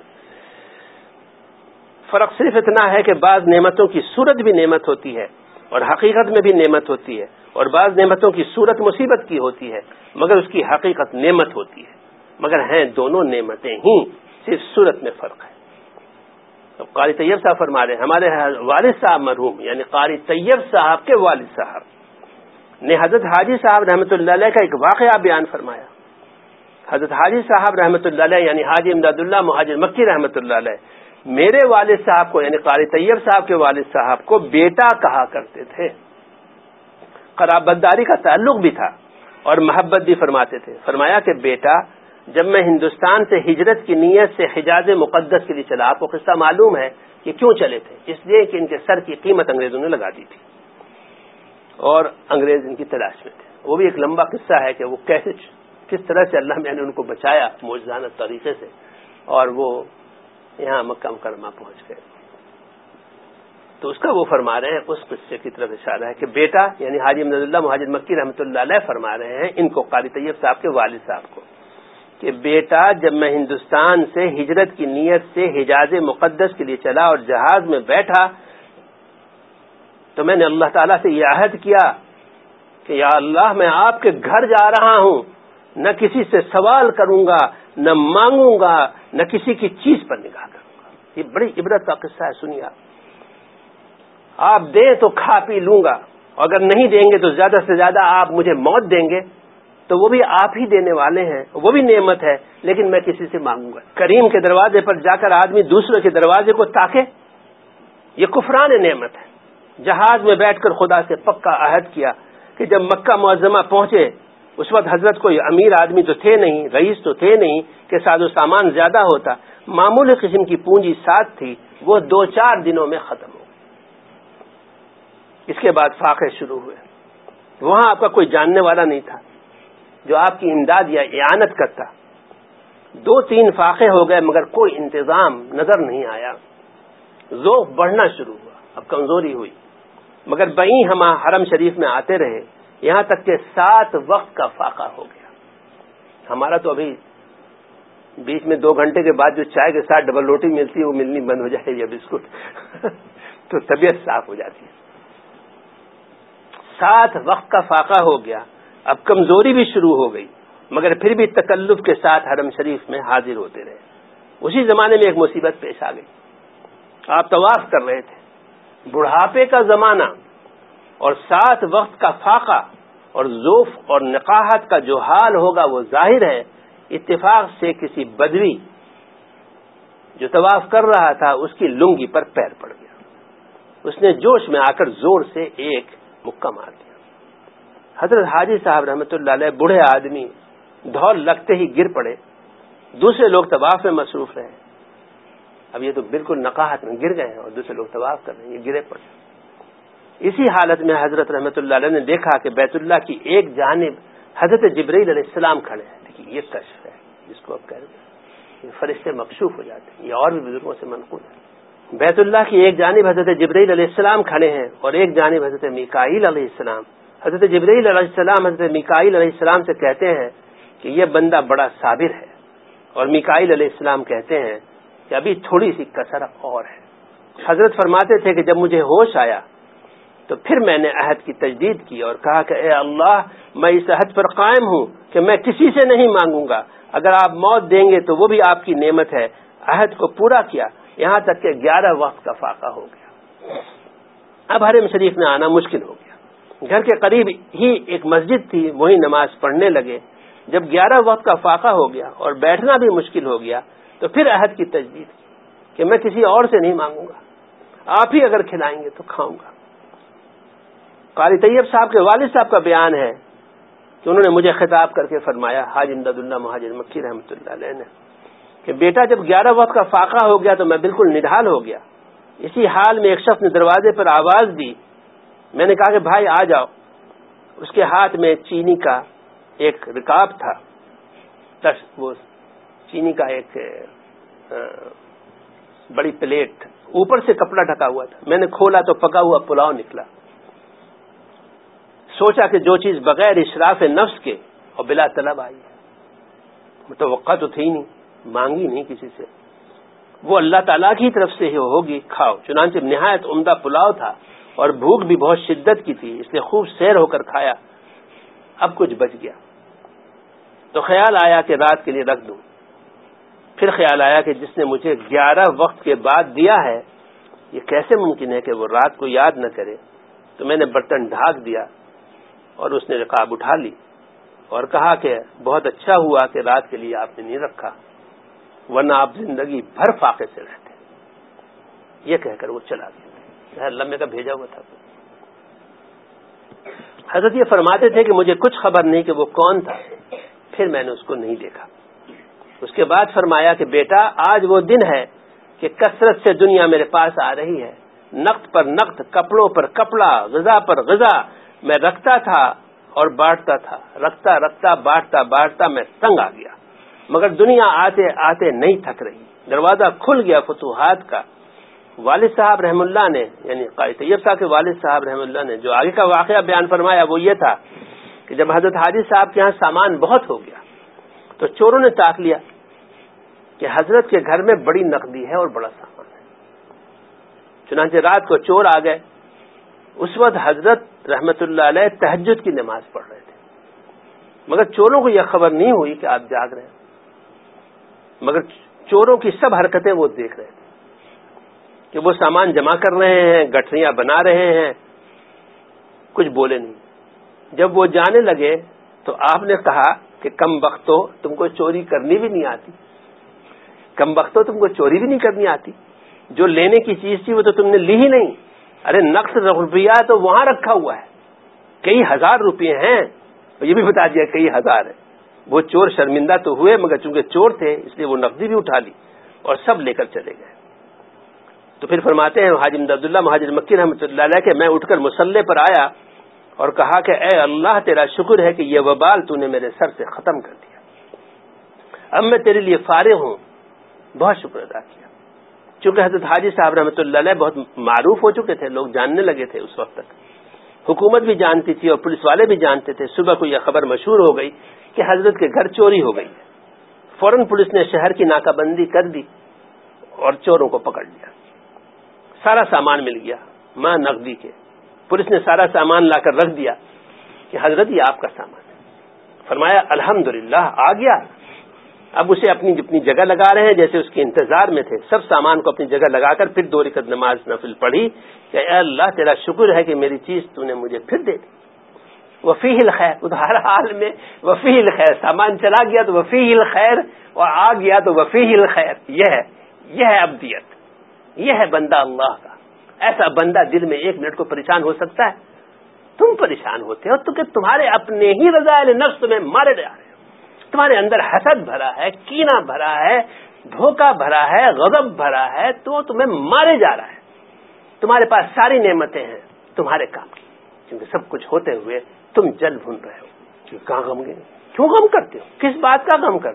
فرق صرف اتنا ہے کہ بعض نعمتوں کی صورت بھی نعمت ہوتی ہے اور حقیقت میں بھی نعمت ہوتی ہے، اور بعض نعمتوں کی صورت مصیبت کی ہوتی ہے مگر اس کی حقیقت نعمت ہوتی ہے، مگر ہیں دونوں نعمتیں ہی، صرف صورت میں فرق ہے۔ اب قاری طیب صاحب فرما رہے ہیں، ہمارے والد صاحب مرحوم یعنی قاری طیب صاحب کے والد صاحب نے حضرت حاجی صاحب رحمۃ اللہ علیہ کا ایک واقعہ بیان فرمایا۔ حضرت حاجی صاحب رحمۃ اللہ علیہ یعنی حاجی امداد اللہ مہاجر مکی رحمۃ اللہ علیہ میرے والد صاحب کو یعنی قاری طیب صاحب کے والد صاحب کو بیٹا کہا کرتے تھے، قرابتداری کا تعلق بھی تھا اور محبت بھی فرماتے تھے۔ فرمایا کہ بیٹا جب میں ہندوستان سے ہجرت کی نیت سے حجاز مقدس کے لیے چلا، آپ کو قصہ معلوم ہے کہ کیوں چلے تھے؟ اس لیے کہ ان کے سر کی قیمت انگریزوں نے لگا دی تھی اور انگریز ان کی تلاش میں تھے۔ وہ بھی ایک لمبا قصہ ہے کہ وہ کیسے کس طرح سے اللہ نے ان کو بچایا معجزانہ طریقے سے اور وہ یہاں مکہ مکرمہ پہنچ گئے۔ تو اس کا وہ فرما رہے ہیں، اس قصے کی طرف اشارہ ہے کہ بیٹا یعنی حاجی امداد اللہ مہاجر مکی رحمۃ اللہ علیہ فرما رہے ہیں ان کو، قاری طیب صاحب کے والد صاحب کو، کہ بیٹا جب میں ہندوستان سے ہجرت کی نیت سے حجاز مقدس کے لیے چلا اور جہاز میں بیٹھا تو میں نے اللہ تعالیٰ سے یہ عہد کیا کہ یا اللہ میں آپ کے گھر جا رہا ہوں، نہ کسی سے سوال کروں گا، نہ مانگوں گا، نہ کسی کی چیز پر نگاہ کروں گا۔ یہ بڑی عبرت کا قصہ ہے، سنیے آپ۔ آپ دیں تو کھا پی لوں گا، اگر نہیں دیں گے تو زیادہ سے زیادہ آپ مجھے موت دیں گے تو وہ بھی آپ ہی دینے والے ہیں، وہ بھی نعمت ہے، لیکن میں کسی سے مانگوں گا۔ کریم کے دروازے پر جا کر آدمی دوسرے کے دروازے کو تاکے، یہ کفران نعمت ہے۔ جہاز میں بیٹھ کر خدا سے پکا عہد کیا کہ جب مکہ معظمہ پہنچے اس وقت حضرت کوئی امیر آدمی تو تھے نہیں، رئیس تو تھے نہیں کہ ساز و سامان زیادہ ہوتا، معمولی قسم کی پونجی ساتھ تھی، وہ دو چار دنوں میں ختم ہو۔ اس کے بعد فاقے شروع ہوئے، وہاں آپ کا کوئی جاننے والا نہیں تھا جو آپ کی امداد یا اعانت کرتا۔ دو تین فاقے ہو گئے مگر کوئی انتظام نظر نہیں آیا، ذوق بڑھنا شروع ہوا، اب کمزوری ہوئی، مگر بئیں ہم حرم شریف میں آتے رہے یہاں تک کہ سات وقت کا فاقہ ہو گیا۔ ہمارا تو ابھی بیچ میں دو گھنٹے کے بعد جو چائے کے ساتھ ڈبل روٹی ملتی ہے وہ ملنی بند ہو جائے یا بسکٹ تو طبیعت صاف ہو جاتی ہے۔ سات وقت کا فاقہ ہو گیا، اب کمزوری بھی شروع ہو گئی، مگر پھر بھی تکلف کے ساتھ حرم شریف میں حاضر ہوتے رہے۔ اسی زمانے میں ایک مصیبت پیش آ گئی، آپ طواف کر رہے تھے، بڑھاپے کا زمانہ اور سات وقت کا فاقہ اور ذوف اور نقاہت کا جو حال ہوگا وہ ظاہر ہے۔ اتفاق سے کسی بدوی جو طواف کر رہا تھا اس کی لنگی پر پیر پڑ گیا، اس نے جوش میں آ کر زور سے ایک مکہ مار دیا۔ حضرت حاجی صاحب رحمۃ اللہ علیہ بوڑھے آدمی دھول لگتے ہی گر پڑے، دوسرے لوگ طواف میں مصروف رہے، اب یہ تو بالکل نقاہت میں گر گئے ہیں اور دوسرے لوگ طواف کر رہے ہیں، یہ گرے پڑے۔ اسی حالت میں حضرت رحمۃ اللہ علیہ نے دیکھا کہ بیت اللہ کی ایک جانب حضرت جبرائیل علیہ السلام کھڑے ہیں۔ دیکھیے یہ کشف ہے جس کو آپ کہہ رہے ہیں، فرشتے مکشوف ہو جاتے ہیں، یہ اور بھی بزرگوں سے منقول ہے۔ بیت اللہ کی ایک جانب حضرت جبرائیل علیہ السلام کھڑے ہیں اور ایک جانب حضرت میکائیل علیہ السلام. حضرت جبرائیل علیہ السلام حضرت میکائیل علیہ السلام سے کہتے ہیں کہ یہ بندہ بڑا صابر ہے، اور میکائیل علیہ السلام کہتے ہیں کہ ابھی تھوڑی سی کسر اور ہے. حضرت فرماتے تھے کہ جب مجھے ہوش آیا تو پھر میں نے عہد کی تجدید کی اور کہا کہ اے اللہ، میں اس عہد پر قائم ہوں کہ میں کسی سے نہیں مانگوں گا، اگر آپ موت دیں گے تو وہ بھی آپ کی نعمت ہے. عہد کو پورا کیا، یہاں تک کہ گیارہ وقت کا فاقہ ہو گیا. اب حرم شریف میں آنا مشکل ہو گیا. گھر کے قریب ہی ایک مسجد تھی، وہی نماز پڑھنے لگے. جب گیارہ وقت کا فاقہ ہو گیا اور بیٹھنا بھی مشکل ہو گیا تو پھر عہد کی تجدید کی کہ میں کسی اور سے نہیں مانگوں گا، آپ ہی اگر کھلائیں گے تو کھاؤں گا. قاری طیب صاحب کے والد صاحب کا بیان ہے کہ انہوں نے مجھے خطاب کر کے فرمایا، حاجی امداد اللہ مہاجر مکی رحمۃ اللہ علیہ نے، کہ بیٹا جب گیارہ وقت کا فاقہ ہو گیا تو میں بالکل نڈھال ہو گیا. اسی حال میں ایک شخص نے دروازے پر آواز دی. میں نے کہا کہ بھائی آ جاؤ. اس کے ہاتھ میں چینی کا ایک رکاب تھا، وہ چینی کا ایک بڑی پلیٹ، اوپر سے کپڑا ڈھکا ہوا تھا. میں نے کھولا تو پکا ہوا پلاؤ نکلا. سوچا کہ جو چیز بغیر اشراف نفس کے اور بلا طلب آئی ہے، متوقع تو تھی نہیں، مانگی نہیں کسی سے، وہ اللہ تعالیٰ کی طرف سے ہی ہوگی، کھاؤ. چنانچہ نہایت عمدہ پلاؤ تھا اور بھوک بھی بہت شدت کی تھی، اس لیے خوب سیر ہو کر کھایا. اب کچھ بچ گیا تو خیال آیا کہ رات کے لیے رکھ دوں. پھر خیال آیا کہ جس نے مجھے گیارہ وقت کے بعد دیا ہے، یہ کیسے ممکن ہے کہ وہ رات کو یاد نہ کرے. تو میں نے برتن ڈھانک دیا اور اس نے رکاب اٹھا لی اور کہا کہ بہت اچھا ہوا کہ رات کے لیے آپ نے نہیں رکھا، ورنہ آپ زندگی بھر فاقے سے رہتے. یہ کہہ کر وہ چلا گیا. اللہ میں کا بھیجا ہوا تھا. حضرت یہ فرماتے تھے کہ مجھے کچھ خبر نہیں کہ وہ کون تھا. پھر میں نے اس کو نہیں دیکھا. اس کے بعد فرمایا کہ بیٹا آج وہ دن ہے کہ کثرت سے دنیا میرے پاس آ رہی ہے، نقد پر نقد، کپڑوں پر کپڑا، غذا پر غذا. میں رکھتا تھا اور بانٹتا تھا، رکھتا رکھتا بانٹتا بانٹتا میں تنگ آ گیا، مگر دنیا آتے آتے نہیں تھک رہی. دروازہ کھل گیا فتوحات کا. والد صاحب رحم اللہ نے، یعنی قاری طیب صاحب کے والد صاحب رحم اللہ نے جو آگے کا واقعہ بیان فرمایا وہ یہ تھا کہ جب حضرت حاجی صاحب کے ہاں سامان بہت ہو گیا تو چوروں نے تاک لیا کہ حضرت کے گھر میں بڑی نقدی ہے اور بڑا سامان ہے. چنانچہ رات کو چور آ گئے. اس وقت حضرت رحمت اللہ علیہ تہجد کی نماز پڑھ رہے تھے، مگر چوروں کو یہ خبر نہیں ہوئی کہ آپ جاگ رہے ہیں. مگر چوروں کی سب حرکتیں وہ دیکھ رہے تھے کہ وہ سامان جمع کر رہے ہیں، گٹھریاں بنا رہے ہیں. کچھ بولے نہیں. جب وہ جانے لگے تو آپ نے کہا کہ کم بختو، تم کو چوری کرنی بھی نہیں آتی، کم بختو تم کو چوری بھی نہیں کرنی آتی. جو لینے کی چیز تھی وہ تو تم نے لی ہی نہیں. ارے نقد روپیہ تو وہاں رکھا ہوا ہے، کئی ہزار روپے ہیں، یہ بھی بتا دیا کئی ہزار ہے. وہ چور شرمندہ تو ہوئے، مگر چونکہ چور تھے اس لیے وہ نقدی بھی اٹھا لی اور سب لے کر چلے گئے. تو پھر فرماتے ہیں حاجی امداد اللہ مہاجر مکی رحمۃ اللہ علیہ کہ میں اٹھ کر مصلی پر آیا اور کہا کہ اے اللہ تیرا شکر ہے کہ یہ وبال تو نے میرے سر سے ختم کر دیا. اب میں تیرے لیے فارغ ہوں. بہت شکر ادا کیا. چونکہ حضرت حاجی صاحب رحمۃ اللہ علیہ بہت معروف ہو چکے تھے، لوگ جاننے لگے تھے. اس وقت تک حکومت بھی جانتی تھی اور پولیس والے بھی جانتے تھے. صبح کو یہ خبر مشہور ہو گئی کہ حضرت کے گھر چوری ہو گئی. فوراً پولیس نے شہر کی ناکہ بندی کر دی اور چوروں کو پکڑ لیا. سارا سامان مل گیا ماں نقدی کے. پولیس نے سارا سامان لا کر رکھ دیا کہ حضرت یہ آپ کا سامان ہے. فرمایا الحمدللہ آ گیا. اب اسے اپنی اپنی جگہ لگا رہے ہیں جیسے اس کے انتظار میں تھے. سب سامان کو اپنی جگہ لگا کر پھر دو رکعت نماز نفل پڑھی کہ اے اللہ تیرا شکر ہے کہ میری چیز تو نے مجھے پھر دے دی. وفیہ الخیر، ہر حال میں وفیہ الخیر. سامان چلا گیا تو وفیہ الخیر، اور آ گیا تو وفیہ الخیر. یہ ہے یہ ہے عبدیت، یہ ہے بندہ اللہ کا. ایسا بندہ دل میں ایک منٹ کو پریشان ہو سکتا ہے؟ تم پریشان ہوتے ہو تو کہ تمہارے اپنے ہی رضائل نفس میں مارے جا رہے ہیں. تمہارے اندر حسد بھرا ہے، کینہ بھرا ہے، دھوکہ بھرا ہے، غضب بھرا ہے، تو تمہیں مارے جا رہا ہے. تمہارے پاس ساری نعمتیں ہیں تمہارے کام کی، کیونکہ سب کچھ ہوتے ہوئے تم جل بھن رہے ہو. کہاں غم گے؟ کیوں غم کرتے ہو؟ کس بات کا غم کرتے ہو؟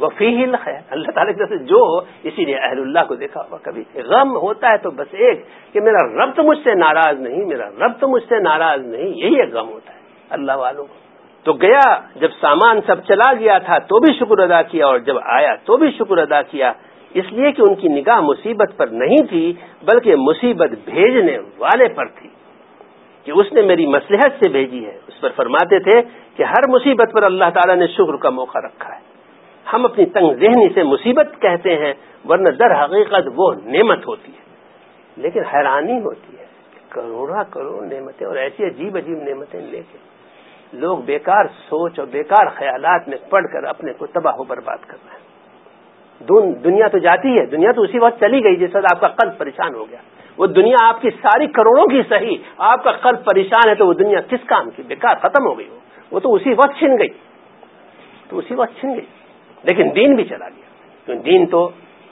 وفیہ الخیر، اللہ تعالیٰ کی طرف سے جو ہو. اسی لیے اہل اللہ کو دیکھا ہوگا کبھی غم ہوتا ہے تو بس ایک کہ میرا رب تو مجھ سے ناراض نہیں، میرا رب تو مجھ سے ناراض نہیں، یہی ایک غم ہوتا ہے اللہ والوں کو. تو گیا جب سامان سب چلا گیا تھا تو بھی شکر ادا کیا، اور جب آیا تو بھی شکر ادا کیا، اس لیے کہ ان کی نگاہ مصیبت پر نہیں تھی بلکہ مصیبت بھیجنے والے پر تھی کہ اس نے میری مصلحت سے بھیجی ہے. اس پر فرماتے تھے کہ ہر مصیبت پر اللہ تعالیٰ نے شکر کا موقع رکھا ہے. ہم اپنی تنگ ذہنی سے مصیبت کہتے ہیں، ورنہ در حقیقت وہ نعمت ہوتی ہے. لیکن حیرانی ہوتی ہے کروڑا کروڑ نعمتیں اور ایسی عجیب عجیب نعمتیں لے کے لوگ بیکار سوچ اور بیکار خیالات میں پڑھ کر اپنے کو تباہ و برباد کر رہے ہیں. دنیا تو جاتی ہے، دنیا تو اسی وقت چلی گئی جس وقت آپ کا قلب پریشان ہو گیا. وہ دنیا آپ کی ساری کروڑوں کی صحیح، آپ کا قلب پریشان ہے تو وہ دنیا کس کام کی؟ بیکار ختم ہو گئی. وہ تو اسی وقت چھن گئی، تو اسی وقت چھن گئی. لیکن دین بھی چلا گیا، کیونکہ دین تو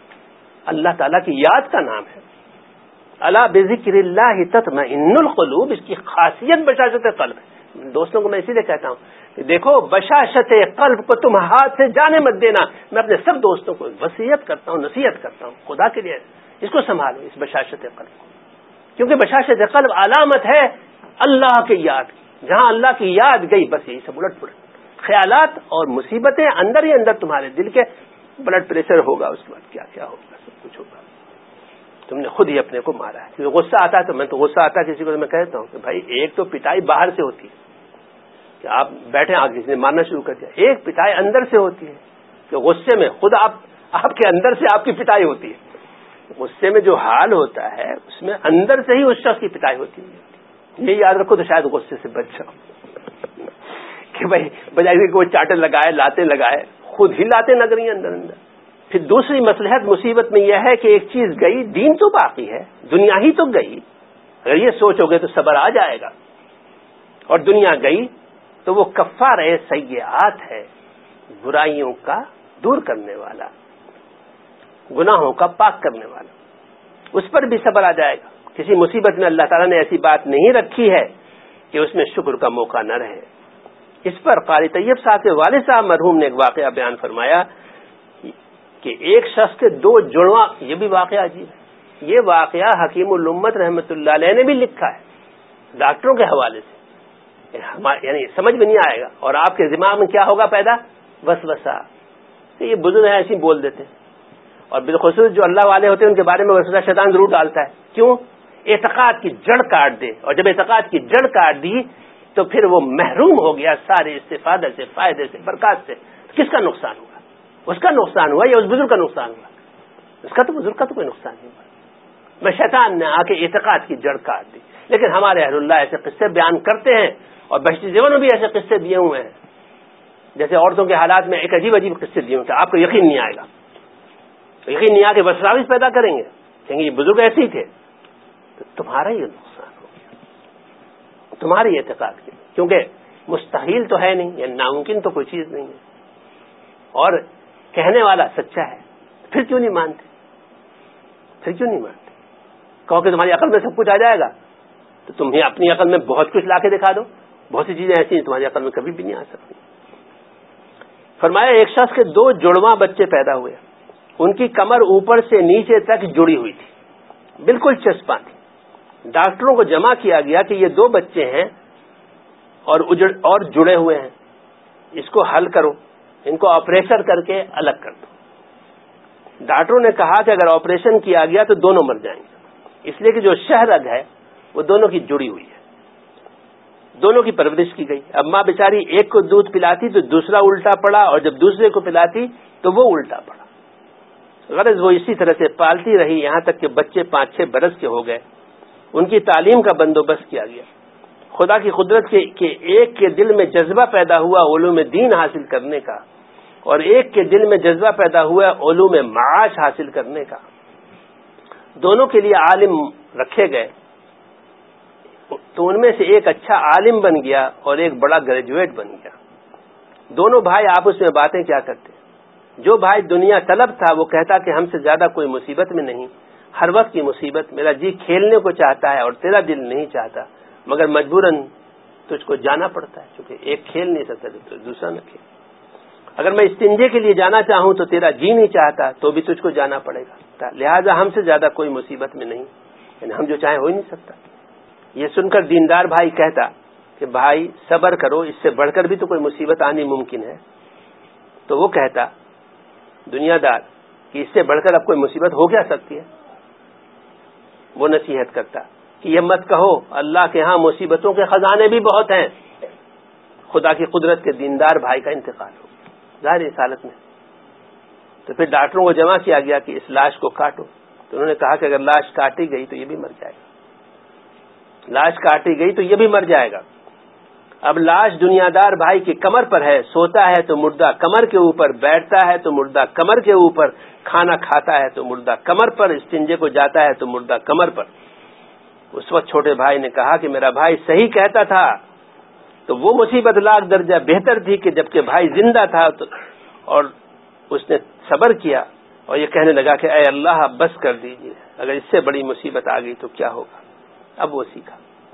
اللہ تعالیٰ کی یاد کا نام ہے. الا بذکر اللہ تطمئن القلوب، اس کی خاصیت بشاشت قلب ہے. دوستوں کو میں اسی لیے کہتا ہوں کہ دیکھو بشاشت قلب کو تم ہاتھ سے جانے مت دینا. میں اپنے سب دوستوں کو وصیت کرتا ہوں، نصیحت کرتا ہوں، خدا کے لیے اس کو سنبھالو، اس بشاشت قلب کو، کیونکہ بشاشت قلب علامت ہے اللہ کی یاد کی. جہاں اللہ کی یاد گئی بس یہی سب الٹ پلٹ خیالات اور مصیبتیں اندر ہی اندر تمہارے دل کے بلڈ پریشر ہوگا، اس کے بعد کیا کیا ہوگا، سب کچھ ہوگا. تم نے خود ہی اپنے کو مارا ہے. کیونکہ غصہ آتا ہے تو میں تو غصہ آتا ہے کسی کو تو میں کہتا ہوں کہ بھائی ایک تو پٹائی باہر سے ہوتی ہے کہ آپ بیٹھے آگے کسی نے مارنا شروع کر دیا، ایک پٹائی اندر سے ہوتی ہے کہ غصے میں خود آپ آپ کے اندر سے آپ کی پٹائی ہوتی ہے. غصے میں جو حال ہوتا ہے اس میں اندر سے ہی اس شخص کی پٹائی ہوتی ہے. یہ یاد رکھو تو شاید غصے سے بچ جاؤ کہ بھائی بجائے کہ وہ چاٹے لگائے لاتے لگائے خود ہی لاتے لگ رہی ہیں اندر اندر. پھر دوسری مصلحت مصیبت میں یہ ہے کہ ایک چیز گئی، دین تو باقی ہے، دنیا ہی تو گئی. اگر یہ سوچو گے تو صبر آ جائے گا. اور دنیا گئی تو وہ کفارہ سیئات ہے، برائیوں کا دور کرنے والا، گناہوں کا پاک کرنے والا. اس پر بھی صبر آ جائے گا. کسی مصیبت میں اللہ تعالیٰ نے ایسی بات نہیں رکھی ہے کہ اس میں شکر کا موقع نہ رہے. اس پر قاری طیب صاحب کے والد صاحب مرحوم نے ایک واقعہ بیان فرمایا کہ ایک شخص کے دو جڑواں، یہ بھی واقعہ عجیب ہے. یہ واقعہ حکیم الامت رحمۃ اللہ علیہ نے بھی لکھا ہے ڈاکٹروں کے حوالے سے. یعنی سمجھ میں نہیں آئے گا اور آپ کے دماغ میں کیا ہوگا پیدا؟ وسوسہ کہ یہ بزرگ ہیں ایسے ہی بول دیتے ہیں. اور بالخصوص جو اللہ والے ہوتے ہیں ان کے بارے میں وسوسہ شیطان ضرور ڈالتا ہے. کیوں؟ اعتقاد کی جڑ کاٹ دے، اور جب اعتقاد کی جڑ کاٹ دی تو پھر وہ محروم ہو گیا سارے استفادے سے، فائدے سے، برکات سے. کس کا نقصان ہوا؟ اس کا نقصان ہوا یا اس بزرگ کا نقصان ہوا؟ اس کا تو بزرگ کا تو کوئی نقصان نہیں ہوا. میں شیطان نے آ کے اعتقاد کی جڑ کاٹ دی. لیکن ہمارے اہل اللہ ایسے قصے بیان کرتے ہیں، اور بہشتی زیور میں بھی ایسے قصے دیے ہوئے ہیں. جیسے عورتوں کے حالات میں ایک عجیب عجیب قصے دیے ہوئے کہ آپ کو یقین نہیں آئے گا، یقین نہیں آ کے وسواس پیدا کریں گے، کہیں گے یہ بزرگ ایسے ہی تھے. تو تمہارا یہ نقصان ہو گیا، تمہاری اعتقاد کے، کیونکہ مستحیل تو ہے نہیں، یا ناممکن تو کوئی چیز نہیں ہے، اور کہنے والا سچا ہے. پھر کیوں نہیں مانتے؟ پھر کیوں نہیں مانتے؟ کہو کہ تمہاری عقل میں سب کچھ آ جائے گا تو تمہیں اپنی عقل میں بہت کچھ لا کے دکھا دو. بہت سی چیزیں ایسی ہیں تمہاری عقل میں کبھی بھی نہیں آ سکتی. فرمایا ایک شخص کے دو جڑواں بچے پیدا ہوئے. ان کی کمر اوپر سے نیچے تک جڑی ہوئی تھی، بالکل چسپاں تھی. ڈاکٹروں کو جمع کیا گیا کہ یہ دو بچے ہیں اور اجڑ اور جڑے ہوئے ہیں، اس کو حل کرو، ان کو آپریشن کر کے الگ کر دو. ڈاکٹروں نے کہا کہ اگر آپریشن کیا گیا تو دونوں مر جائیں گے، اس لیے کہ جو شہ رگ ہے وہ دونوں کی جڑی ہوئی ہے. دونوں کی پرورش کی گئی. اب ماں بیچاری ایک کو دودھ پلاتی تو دوسرا الٹا پڑا، اور جب دوسرے کو پلاتی تو وہ الٹا پڑا. غرض وہ اسی طرح سے پالتی رہی یہاں تک کہ بچے پانچ چھ برس کے ہو گئے. ان کی تعلیم کا بندوبست کیا گیا. خدا کی قدرت کے کہ ایک کے دل میں جذبہ پیدا ہوا علوم دین حاصل کرنے کا، اور ایک کے دل میں جذبہ پیدا ہوا علوم معاش حاصل کرنے کا. دونوں کے لیے عالم رکھے گئے تو ان میں سے ایک اچھا عالم بن گیا اور ایک بڑا گریجویٹ بن گیا. دونوں بھائی آپس میں باتیں کیا کرتے. جو بھائی دنیا طلب تھا وہ کہتا کہ ہم سے زیادہ کوئی مصیبت میں نہیں، ہر وقت کی مصیبت، میرا جی کھیلنے کو چاہتا ہے اور تیرا دل نہیں چاہتا، مگر مجبوراً تجھ کو جانا پڑتا ہے، کیونکہ ایک کھیل نہیں سکتا تو دوسرا نہ کھیل. اگر میں استنجے کے لیے جانا چاہوں تو تیرا جی نہیں چاہتا تو بھی تجھ کو جانا پڑے گا، لہذا ہم سے زیادہ کوئی مصیبت میں نہیں، یعنی ہم جو چاہیں ہو ہی نہیں سکتا۔ یہ سن کر دیندار بھائی کہتا کہ بھائی صبر کرو، اس سے بڑھ کر بھی تو کوئی مصیبت آنی ممکن ہے، تو وہ کہتا دنیا دار کہ اس سے بڑھ کر اب کوئی مصیبت ہو کیا سکتی ہے؟ وہ نصیحت کرتا کہ یہ مت کہو، اللہ کے ہاں مصیبتوں کے خزانے بھی بہت ہیں۔ خدا کی قدرت کے دیندار بھائی کا انتقال ہو ظاہر اس حالت میں، تو پھر ڈاکٹروں کو جمع کیا گیا کہ اس لاش کو کاٹو، تو انہوں نے کہا کہ اگر لاش کاٹی گئی تو یہ بھی مر جائے گا، لاش کاٹی گئی تو یہ بھی مر جائے گا۔ اب لاش دنیا دار بھائی کی کمر پر ہے، سوتا ہے تو مردہ کمر کے اوپر، بیٹھتا ہے تو مردہ کمر کے اوپر، کھانا کھاتا ہے تو مردہ کمر پر، استنجے کو جاتا ہے تو مردہ کمر پر۔ اس وقت چھوٹے بھائی نے کہا کہ میرا بھائی صحیح کہتا تھا، تو وہ مصیبت لاکھ درجہ بہتر تھی کہ جبکہ بھائی زندہ تھا تو اور اس نے صبر کیا اور یہ کہنے لگا کہ اے اللہ اب بس کر دیجئے، اگر اس سے بڑی مصیبت آ گئی تو کیا ہوگا۔ اب وہ سیکھا،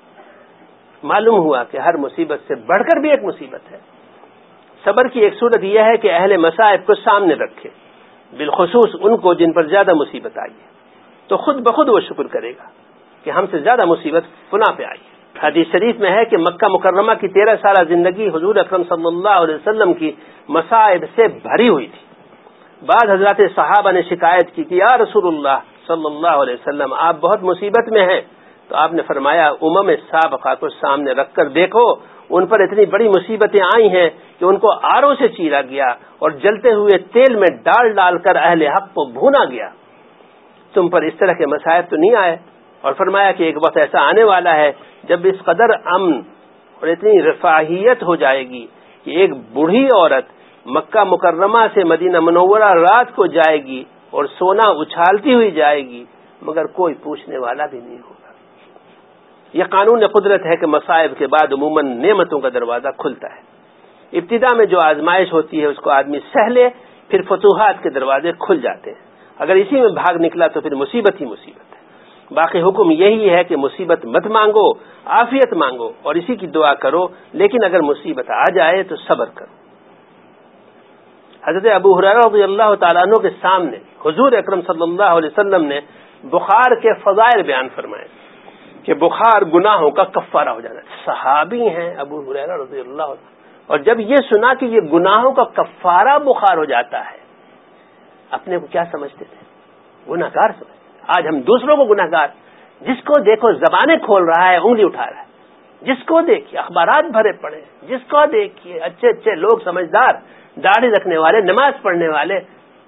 معلوم ہوا کہ ہر مصیبت سے بڑھ کر بھی ایک مصیبت ہے۔ صبر کی ایک صورت یہ ہے کہ اہل مصائب کو سامنے رکھے، بالخصوص ان کو جن پر زیادہ مصیبت آئی ہے، تو خود بخود وہ شکر کرے گا کہ ہم سے زیادہ مصیبت فلاں پہ آئی ہے۔ حدیث شریف میں ہے کہ مکہ مکرمہ کی تیرہ سالہ زندگی حضور اکرم صلی اللہ علیہ وسلم کی مصائب سے بھری ہوئی تھی۔ بعض حضرات صحابہ نے شکایت کی کہ یا رسول اللہ صلی اللہ علیہ وسلم آپ بہت مصیبت میں ہیں، تو آپ نے فرمایا امم سابقہ کو سامنے رکھ کر دیکھو، ان پر اتنی بڑی مصیبتیں آئی ہیں کہ ان کو آروں سے چیرا گیا اور جلتے ہوئے تیل میں ڈال ڈال کر اہل حق کو بھونا گیا، تم پر اس طرح کے مصائب تو نہیں آئے؟ اور فرمایا کہ ایک وقت ایسا آنے والا ہے جب اس قدر امن اور اتنی رفاہیت ہو جائے گی کہ ایک بوڑھی عورت مکہ مکرمہ سے مدینہ منورہ رات کو جائے گی اور سونا اچھالتی ہوئی جائے گی، مگر کوئی پوچھنے والا بھی نہیں ہوگا۔ یہ قانون قدرت ہے کہ مصائب کے بعد عموماً نعمتوں کا دروازہ کھلتا ہے۔ ابتدا میں جو آزمائش ہوتی ہے اس کو آدمی سہ لے، پھر فتوحات کے دروازے کھل جاتے ہیں۔ اگر اسی میں بھاگ نکلا تو پھر مصیبت ہی مصیبت ہے۔ باقی حکم یہی ہے کہ مصیبت مت مانگو، عافیت مانگو اور اسی کی دعا کرو، لیکن اگر مصیبت آ جائے تو صبر کرو۔ حضرت ابو ہریرہ رضی اللہ تعالیٰ عنہ کے سامنے حضور اکرم صلی اللہ علیہ وسلم نے بخار کے فضائل بیان فرمائے کہ بخار گناہوں کا کفارہ ہو جانا ہے۔ صحابی ہیں ابو ہریرہ رضی اللہ عنہ، اور جب یہ سنا کہ یہ گناہوں کا کفارہ بخار ہو جاتا ہے، اپنے کو کیا سمجھتے تھے؟ گناہگار سمجھتے۔ آج ہم دوسروں کو گناہگار، جس کو دیکھو زبانیں کھول رہا ہے، انگلی اٹھا رہا ہے، جس کو دیکھیے اخبارات بھرے پڑے، جس کو دیکھیے اچھے اچھے لوگ سمجھدار، داڑھی رکھنے والے، نماز پڑھنے والے،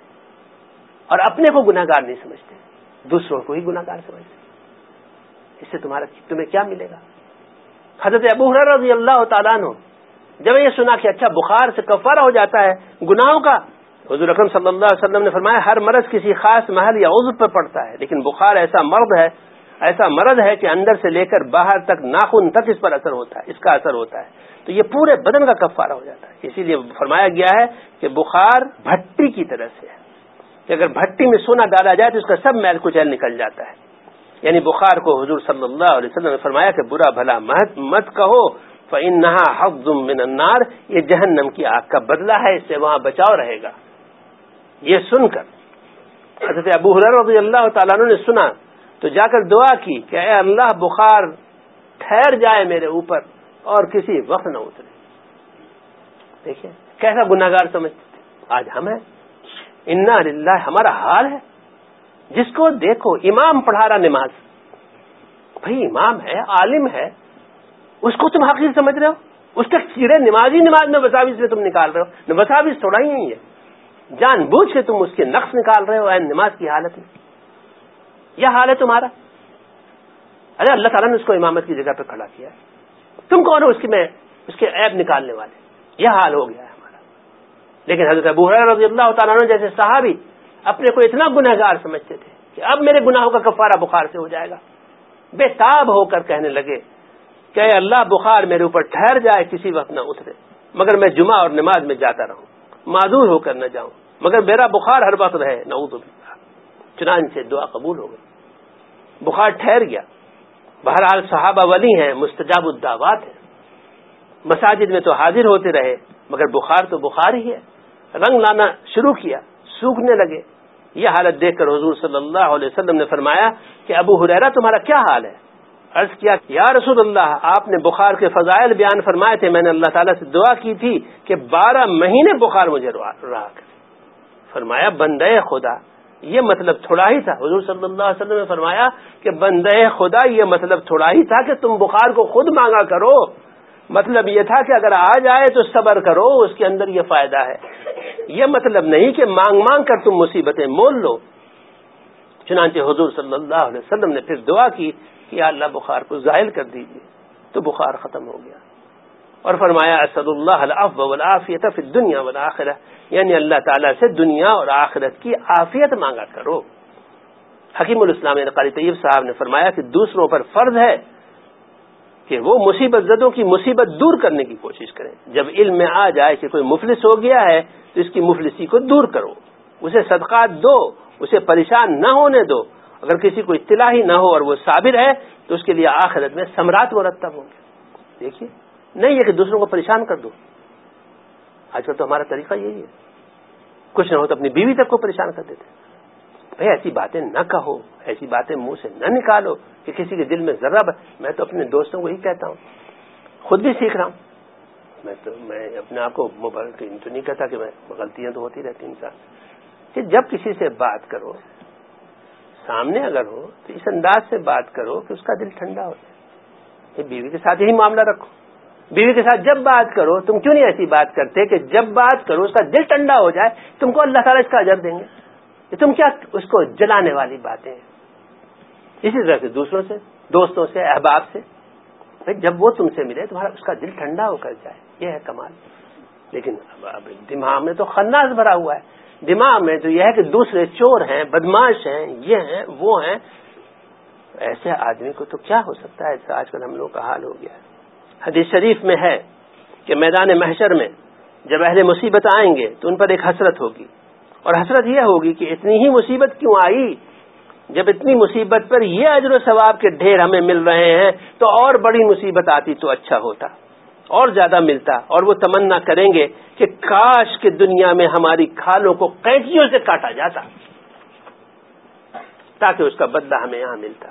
اور اپنے کو گناہگار نہیں سمجھتے، دوسروں کو ہی گناہگار سمجھتے۔ اس سے تمہارا تمہیں کیا ملے گا؟ حضرت ابو ہریرہ رضی اللہ تعالیٰ عنہ جب یہ سنا کہ اچھا بخار سے کفارہ ہو جاتا ہے گناہوں کا، حضور اکرم صلی اللہ علیہ وسلم نے فرمایا ہر مرض کسی خاص محل یا عضو پر پڑتا ہے، لیکن بخار ایسا مرض ہے ایسا مرض ہے کہ اندر سے لے کر باہر تک ناخن تک اس پر اثر ہوتا ہے، اس کا اثر ہوتا ہے، تو یہ پورے بدن کا کفارہ ہو جاتا ہے۔ اسی لیے فرمایا گیا ہے کہ بخار بھٹی کی طرح سے ہے کہ اگر بھٹی میں سونا ڈالا جائے تو اس کا سب میل کچیل نکل جاتا ہے۔ یعنی بخار کو حضور صلی اللہ علیہ وسلم نے فرمایا کہ برا بھلا مت مت کہو، فإنها حظ من النار، یہ جہنم کی آگ کا بدلہ ہے، اس سے وہاں بچاؤ رہے گا۔ یہ سن کر حضرت ابو ہریرہ رضی اللہ تعالیٰ عنہ نے سنا تو جا کر دعا کی کہ اے اللہ بخار ٹھہر جائے میرے اوپر اور کسی وقت نہ اترے۔ دیکھیں کیسا گناہگار سمجھتے تھے، آج ہم ہیں انا للہ، ہمارا حال ہے۔ جس کو دیکھو امام پڑھا رہا نماز، بھائی امام ہے، عالم ہے، اس کو تم حقیر سمجھ رہے ہو، اس کے چیرے نمازی نماز میں وساوس سے تم نکال رہے ہو، وساوس تھوڑا ہی نہیں ہے، جان بوجھ کے تم اس کے نقص نکال رہے ہو نماز کی حالت میں۔ یہ حال ہے تمہارا۔ ارے اللہ تعالیٰ نے اس کو امامت کی جگہ پہ کھڑا کیا ہے، تم کون ہو اس کی میں اس کے عیب نکالنے والے؟ یہ حال ہو گیا ہے ہمارا۔ لیکن حضرت ابو ہریرہ رضی اللہ تعالیٰ عنہ جیسے صحابی اپنے کو اتنا گنہگار سمجھتے تھے کہ اب میرے گناہوں کا کفارہ بخار سے ہو جائے گا، بے تاب ہو کر کہنے لگے کہ اے اللہ بخار میرے اوپر ٹھہر جائے، کسی وقت نہ اترے، مگر میں جمعہ اور نماز میں جاتا رہوں، معذور ہو کر نہ جاؤں، مگر میرا بخار ہر وقت رہے، نعوذ باللہ۔ چنانچہ دعا قبول ہو گئی، بخار ٹھہر گیا۔ بہرحال صحابہ ولی ہیں، مستجاب الدعوات ہیں، مساجد میں تو حاضر ہوتے رہے، مگر بخار تو بخار ہی ہے، رنگ لانا شروع کیا، سوکھنے لگے. یہ حالت دیکھ کر حضور صلی اللہ علیہ وسلم نے فرمایا کہ ابو ہریرہ تمہارا کیا حال ہے؟ عرض کیا یا رسول اللہ آپ نے بخار کے فضائل بیان فرمائے تھے، میں نے اللہ تعالیٰ سے دعا کی تھی کہ بارہ مہینے بخار مجھے رہا کر. فرمایا بندے خدا یہ مطلب تھوڑا ہی تھا. حضور صلی اللہ علیہ وسلم نے فرمایا کہ بندے خدا یہ مطلب تھوڑا ہی تھا کہ تم بخار کو خود مانگا کرو، مطلب یہ تھا کہ اگر آ جائے تو صبر کرو، اس کے اندر یہ فائدہ ہے. یہ مطلب نہیں کہ مانگ مانگ کر تم مصیبتیں مول لو. چنانچہ حضور صلی اللہ علیہ وسلم نے پھر دعا کی کہ یا اللہ بخار کو زائل کر دیجیے، تو بخار ختم ہو گیا. اور فرمایا اسأل اللہ العفو والعافیۃ فی الدنیا والآخرہ، یعنی اللہ تعالیٰ سے دنیا اور آخرت کی عافیت مانگا کرو. حکیم الاسلام قاری طیب صاحب نے فرمایا کہ دوسروں پر فرض ہے کہ وہ مصیبت زدوں کی مصیبت دور کرنے کی کوشش کریں. جب علم میں آ جائے کہ کوئی مفلس ہو گیا ہے تو اس کی مفلسی کو دور کرو، اسے صدقات دو، اسے پریشان نہ ہونے دو. اگر کسی کو اطلاع ہی نہ ہو اور وہ صابر ہے تو اس کے لیے آخرت میں ثمرات مرتب ہوں گے. دیکھیے نہیں ہے کہ دوسروں کو پریشان کر دو. آج کل تو ہمارا طریقہ یہی ہے، کچھ نہ ہو تو اپنی بیوی تک کو پریشان کر دیتے. بھائی ایسی باتیں نہ کہو، ایسی باتیں منہ سے نہ نکالو کہ کسی کے دل میں ذرہ ب... میں تو اپنے دوستوں کو ہی کہتا ہوں، خود بھی سیکھ رہا ہوں. میں تو میں اپنے آپ کو موبائل تو نہیں کہتا کہ میں غلطیاں تو ہوتی رہتی انسان کہ جب کسی سے بات کرو سامنے اگر ہو تو اس انداز سے بات کرو کہ اس کا دل ٹھنڈا ہو جائے. بیوی کے ساتھ یہی معاملہ رکھو. بیوی کے ساتھ جب بات کرو تم کیوں نہیں ایسی بات کرتے کہ جب بات کرو اس کا دل ٹھنڈا ہو جائے، تم کو اللہ تعالیٰ اس کا اجر دیں گے. کہ تم کیا اس کو جلانے والی باتیں ہیں. اسی طرح سے دوسروں سے، دوستوں سے، احباب سے، جب وہ تم سے ملے تمہارا اس کا دل ٹھنڈا ہو کر جائے، یہ ہے کمال. لیکن اب دماغ میں تو خناس بھرا ہوا ہے. دماغ میں تو یہ ہے کہ دوسرے چور ہیں، بدماش ہیں، یہ ہیں وہ ہیں. ایسے آدمی کو تو کیا ہو سکتا ہے؟ ایسا آج کل ہم لوگ کا حال ہو گیا ہے. حدیث شریف میں ہے کہ میدان محشر میں جب اہل مصیبت آئیں گے تو ان پر ایک حسرت ہوگی، اور حسرت یہ ہوگی کہ اتنی ہی مصیبت کیوں آئی؟ جب اتنی مصیبت پر یہ اجر و ثواب کے ڈھیر ہمیں مل رہے ہیں تو اور بڑی مصیبت آتی تو اچھا ہوتا، اور زیادہ ملتا. اور وہ تمنا کریں گے کہ کاش کہ دنیا میں ہماری کھالوں کو قینچیوں سے کاٹا جاتا تاکہ اس کا بدلہ ہمیں یہاں ملتا.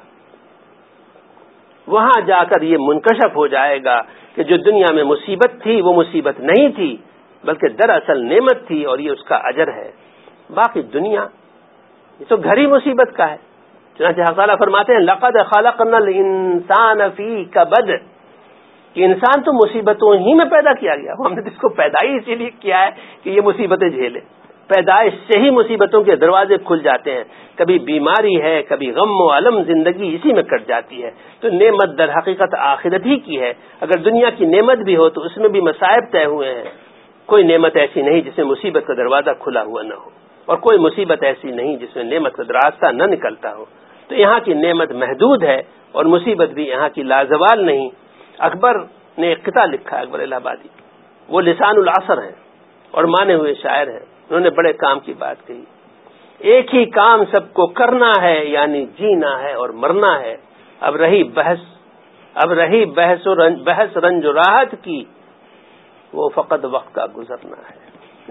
وہاں جا کر یہ منکشف ہو جائے گا کہ جو دنیا میں مصیبت تھی وہ مصیبت نہیں تھی بلکہ دراصل نعمت تھی، اور یہ اس کا اجر ہے. باقی دنیا یہ تو گھر ہی مصیبت کا ہے. چنانچہ حق تعالیٰ فرماتے ہیں لقد خلقنا الانسان فی کبد، کہ انسان تو مصیبتوں ہی میں پیدا کیا گیا. ہم نے اس کو پیدا ہی اسی لیے کیا ہے کہ یہ مصیبتیں جھیلے. پیدائش سے ہی مصیبتوں کے دروازے کھل جاتے ہیں. کبھی بیماری ہے، کبھی غم و الم، زندگی اسی میں کٹ جاتی ہے. تو نعمت در حقیقت آخرت ہی کی ہے. اگر دنیا کی نعمت بھی ہو تو اس میں بھی مصائب طے ہوئے ہیں. کوئی نعمت ایسی نہیں جس میں مصیبت کا دروازہ کھلا ہوا نہ ہو، اور کوئی مصیبت ایسی نہیں جس میں نعمت کا راستہ نہ نکلتا ہو. تو یہاں کی نعمت محدود ہے اور مصیبت بھی یہاں کی لازوال نہیں. اکبر نے ایک قطعہ لکھا ہے، اکبر الہ آبادی، وہ لسان العصر ہیں اور مانے ہوئے شاعر ہیں. انہوں نے بڑے کام کی بات کہی. ایک ہی کام سب کو کرنا ہے، یعنی جینا ہے اور مرنا ہے. اب رہی بحث اب رہی بحث و رنج بحث رنج و راحت کی، وہ فقط وقت کا گزرنا ہے.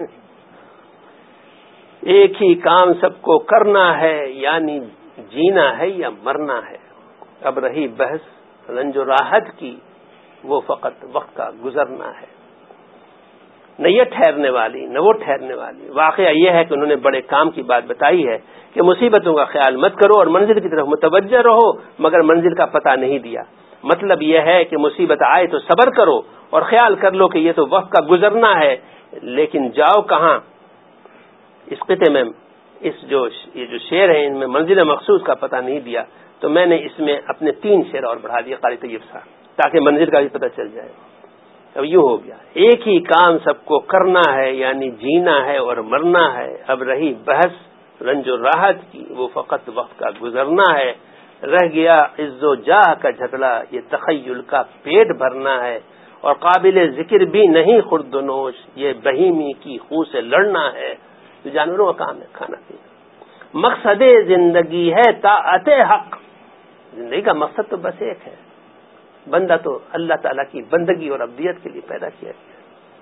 ایک ہی کام سب کو کرنا ہے، یعنی جینا ہے یا مرنا ہے. اب رہی بحث رنج و راحت کی، وہ فقط وقت کا گزرنا ہے. نہ یہ ٹھہرنے والی نہ وہ ٹھہرنے والی. واقعہ یہ ہے کہ انہوں نے بڑے کام کی بات بتائی ہے کہ مصیبتوں کا خیال مت کرو اور منزل کی طرف متوجہ رہو، مگر منزل کا پتہ نہیں دیا. مطلب یہ ہے کہ مصیبت آئے تو صبر کرو اور خیال کر لو کہ یہ تو وقت کا گزرنا ہے، لیکن جاؤ کہاں. اس خطے میں اس جو یہ جو شعر ہیں ان میں منزل مخصوص کا پتہ نہیں دیا، تو میں نے اس میں اپنے تین شعر اور بڑھا دیے قاری طیب صاحب، تاکہ منزل کا بھی پتہ چل جائے. اب یوں ہو گیا، ایک ہی کام سب کو کرنا ہے، یعنی جینا ہے اور مرنا ہے. اب رہی بحث رنج و راحت کی، وہ فقط وقت کا گزرنا ہے. رہ گیا عز و جاہ کا جھگڑا، یہ تخیل کا پیٹ بھرنا ہے. اور قابل ذکر بھی نہیں خورد و نوش، یہ بہیمی کی خو سے لڑنا ہے. تو جانوروں کا کام ہے کھانا پینا. مقصد زندگی ہے طاعت حق، زندگی کا مقصد تو بس ایک ہے، بندہ تو اللہ تعالیٰ کی بندگی اور عبدیت کے لیے پیدا کیا گیا.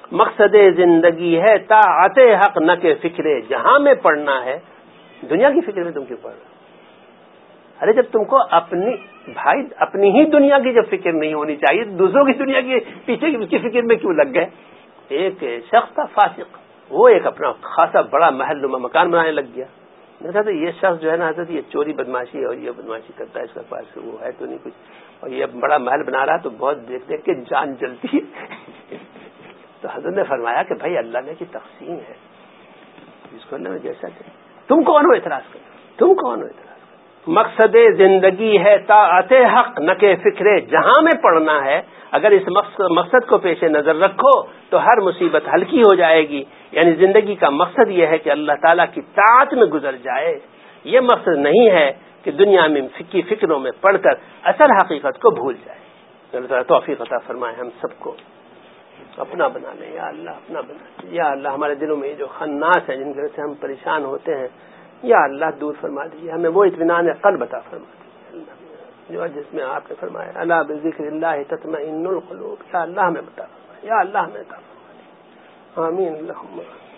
مقصد زندگی ہے طاعت حق نہ کہ فکر جہاں میں پڑنا ہے. دنیا کی فکر میں تم کیوں پڑھ رہے ہو؟ ارے جب تم کو اپنی بھائی اپنی ہی دنیا کی جب فکر نہیں ہونی چاہیے، دوسروں کی دنیا کی پیچھے کی فکر میں کیوں لگ گئے؟ ایک شخص تھا فاسق، وہ ایک اپنا خاصا بڑا محل نما مکان بنانے لگ گیا. میں کہا تھا یہ شخص جو ہے نا حضرت یہ چوری بدماشی اور یہ بدماشی کرتا ہے، اس کے پاس وہ ہے تو نہیں کچھ، اور یہ بڑا محل بنا رہا تو بہت دیکھ دیکھ کے جان جلتی ہے. تو حضرت نے فرمایا کہ بھائی اللہ نے کی تقسیم ہے، جس کو اللہ نے جیسا کہ تم کون ہو اعتراض کرو، تم کون ہو اعتراض کرو. مقصد زندگی ہے طاعت حق نہ کہ فکر جہاں میں پڑنا ہے. اگر اس مقصد کو پیش نظر رکھو تو ہر مصیبت ہلکی ہو جائے گی. یعنی زندگی کا مقصد یہ ہے کہ اللہ تعالیٰ کی طاعت میں گزر جائے. یہ مقصد نہیں ہے کہ دنیا میں فکی فکروں میں پڑھ کر اصل حقیقت کو بھول جائے. اللہ تعالیٰ توفیق عطا فرمائے ہم سب کو اپنا بنا لیں. یا اللہ اپنا بنا لیں. یا اللہ ہمارے دلوں میں جو خناس ہیں جن کی وجہ سے ہم پریشان ہوتے ہیں، یا اللہ دور فرما دیجیے. ہمیں وہ اطمینان قلب عطا فرما دیجیے جو جس میں آپ نے فرمایا الا بذکر اللہ تطمئن القلوب. یا اللہ ہمیں بتا فرمائے، یا اللہ ہمیں عطا فرما. آمین اللہم.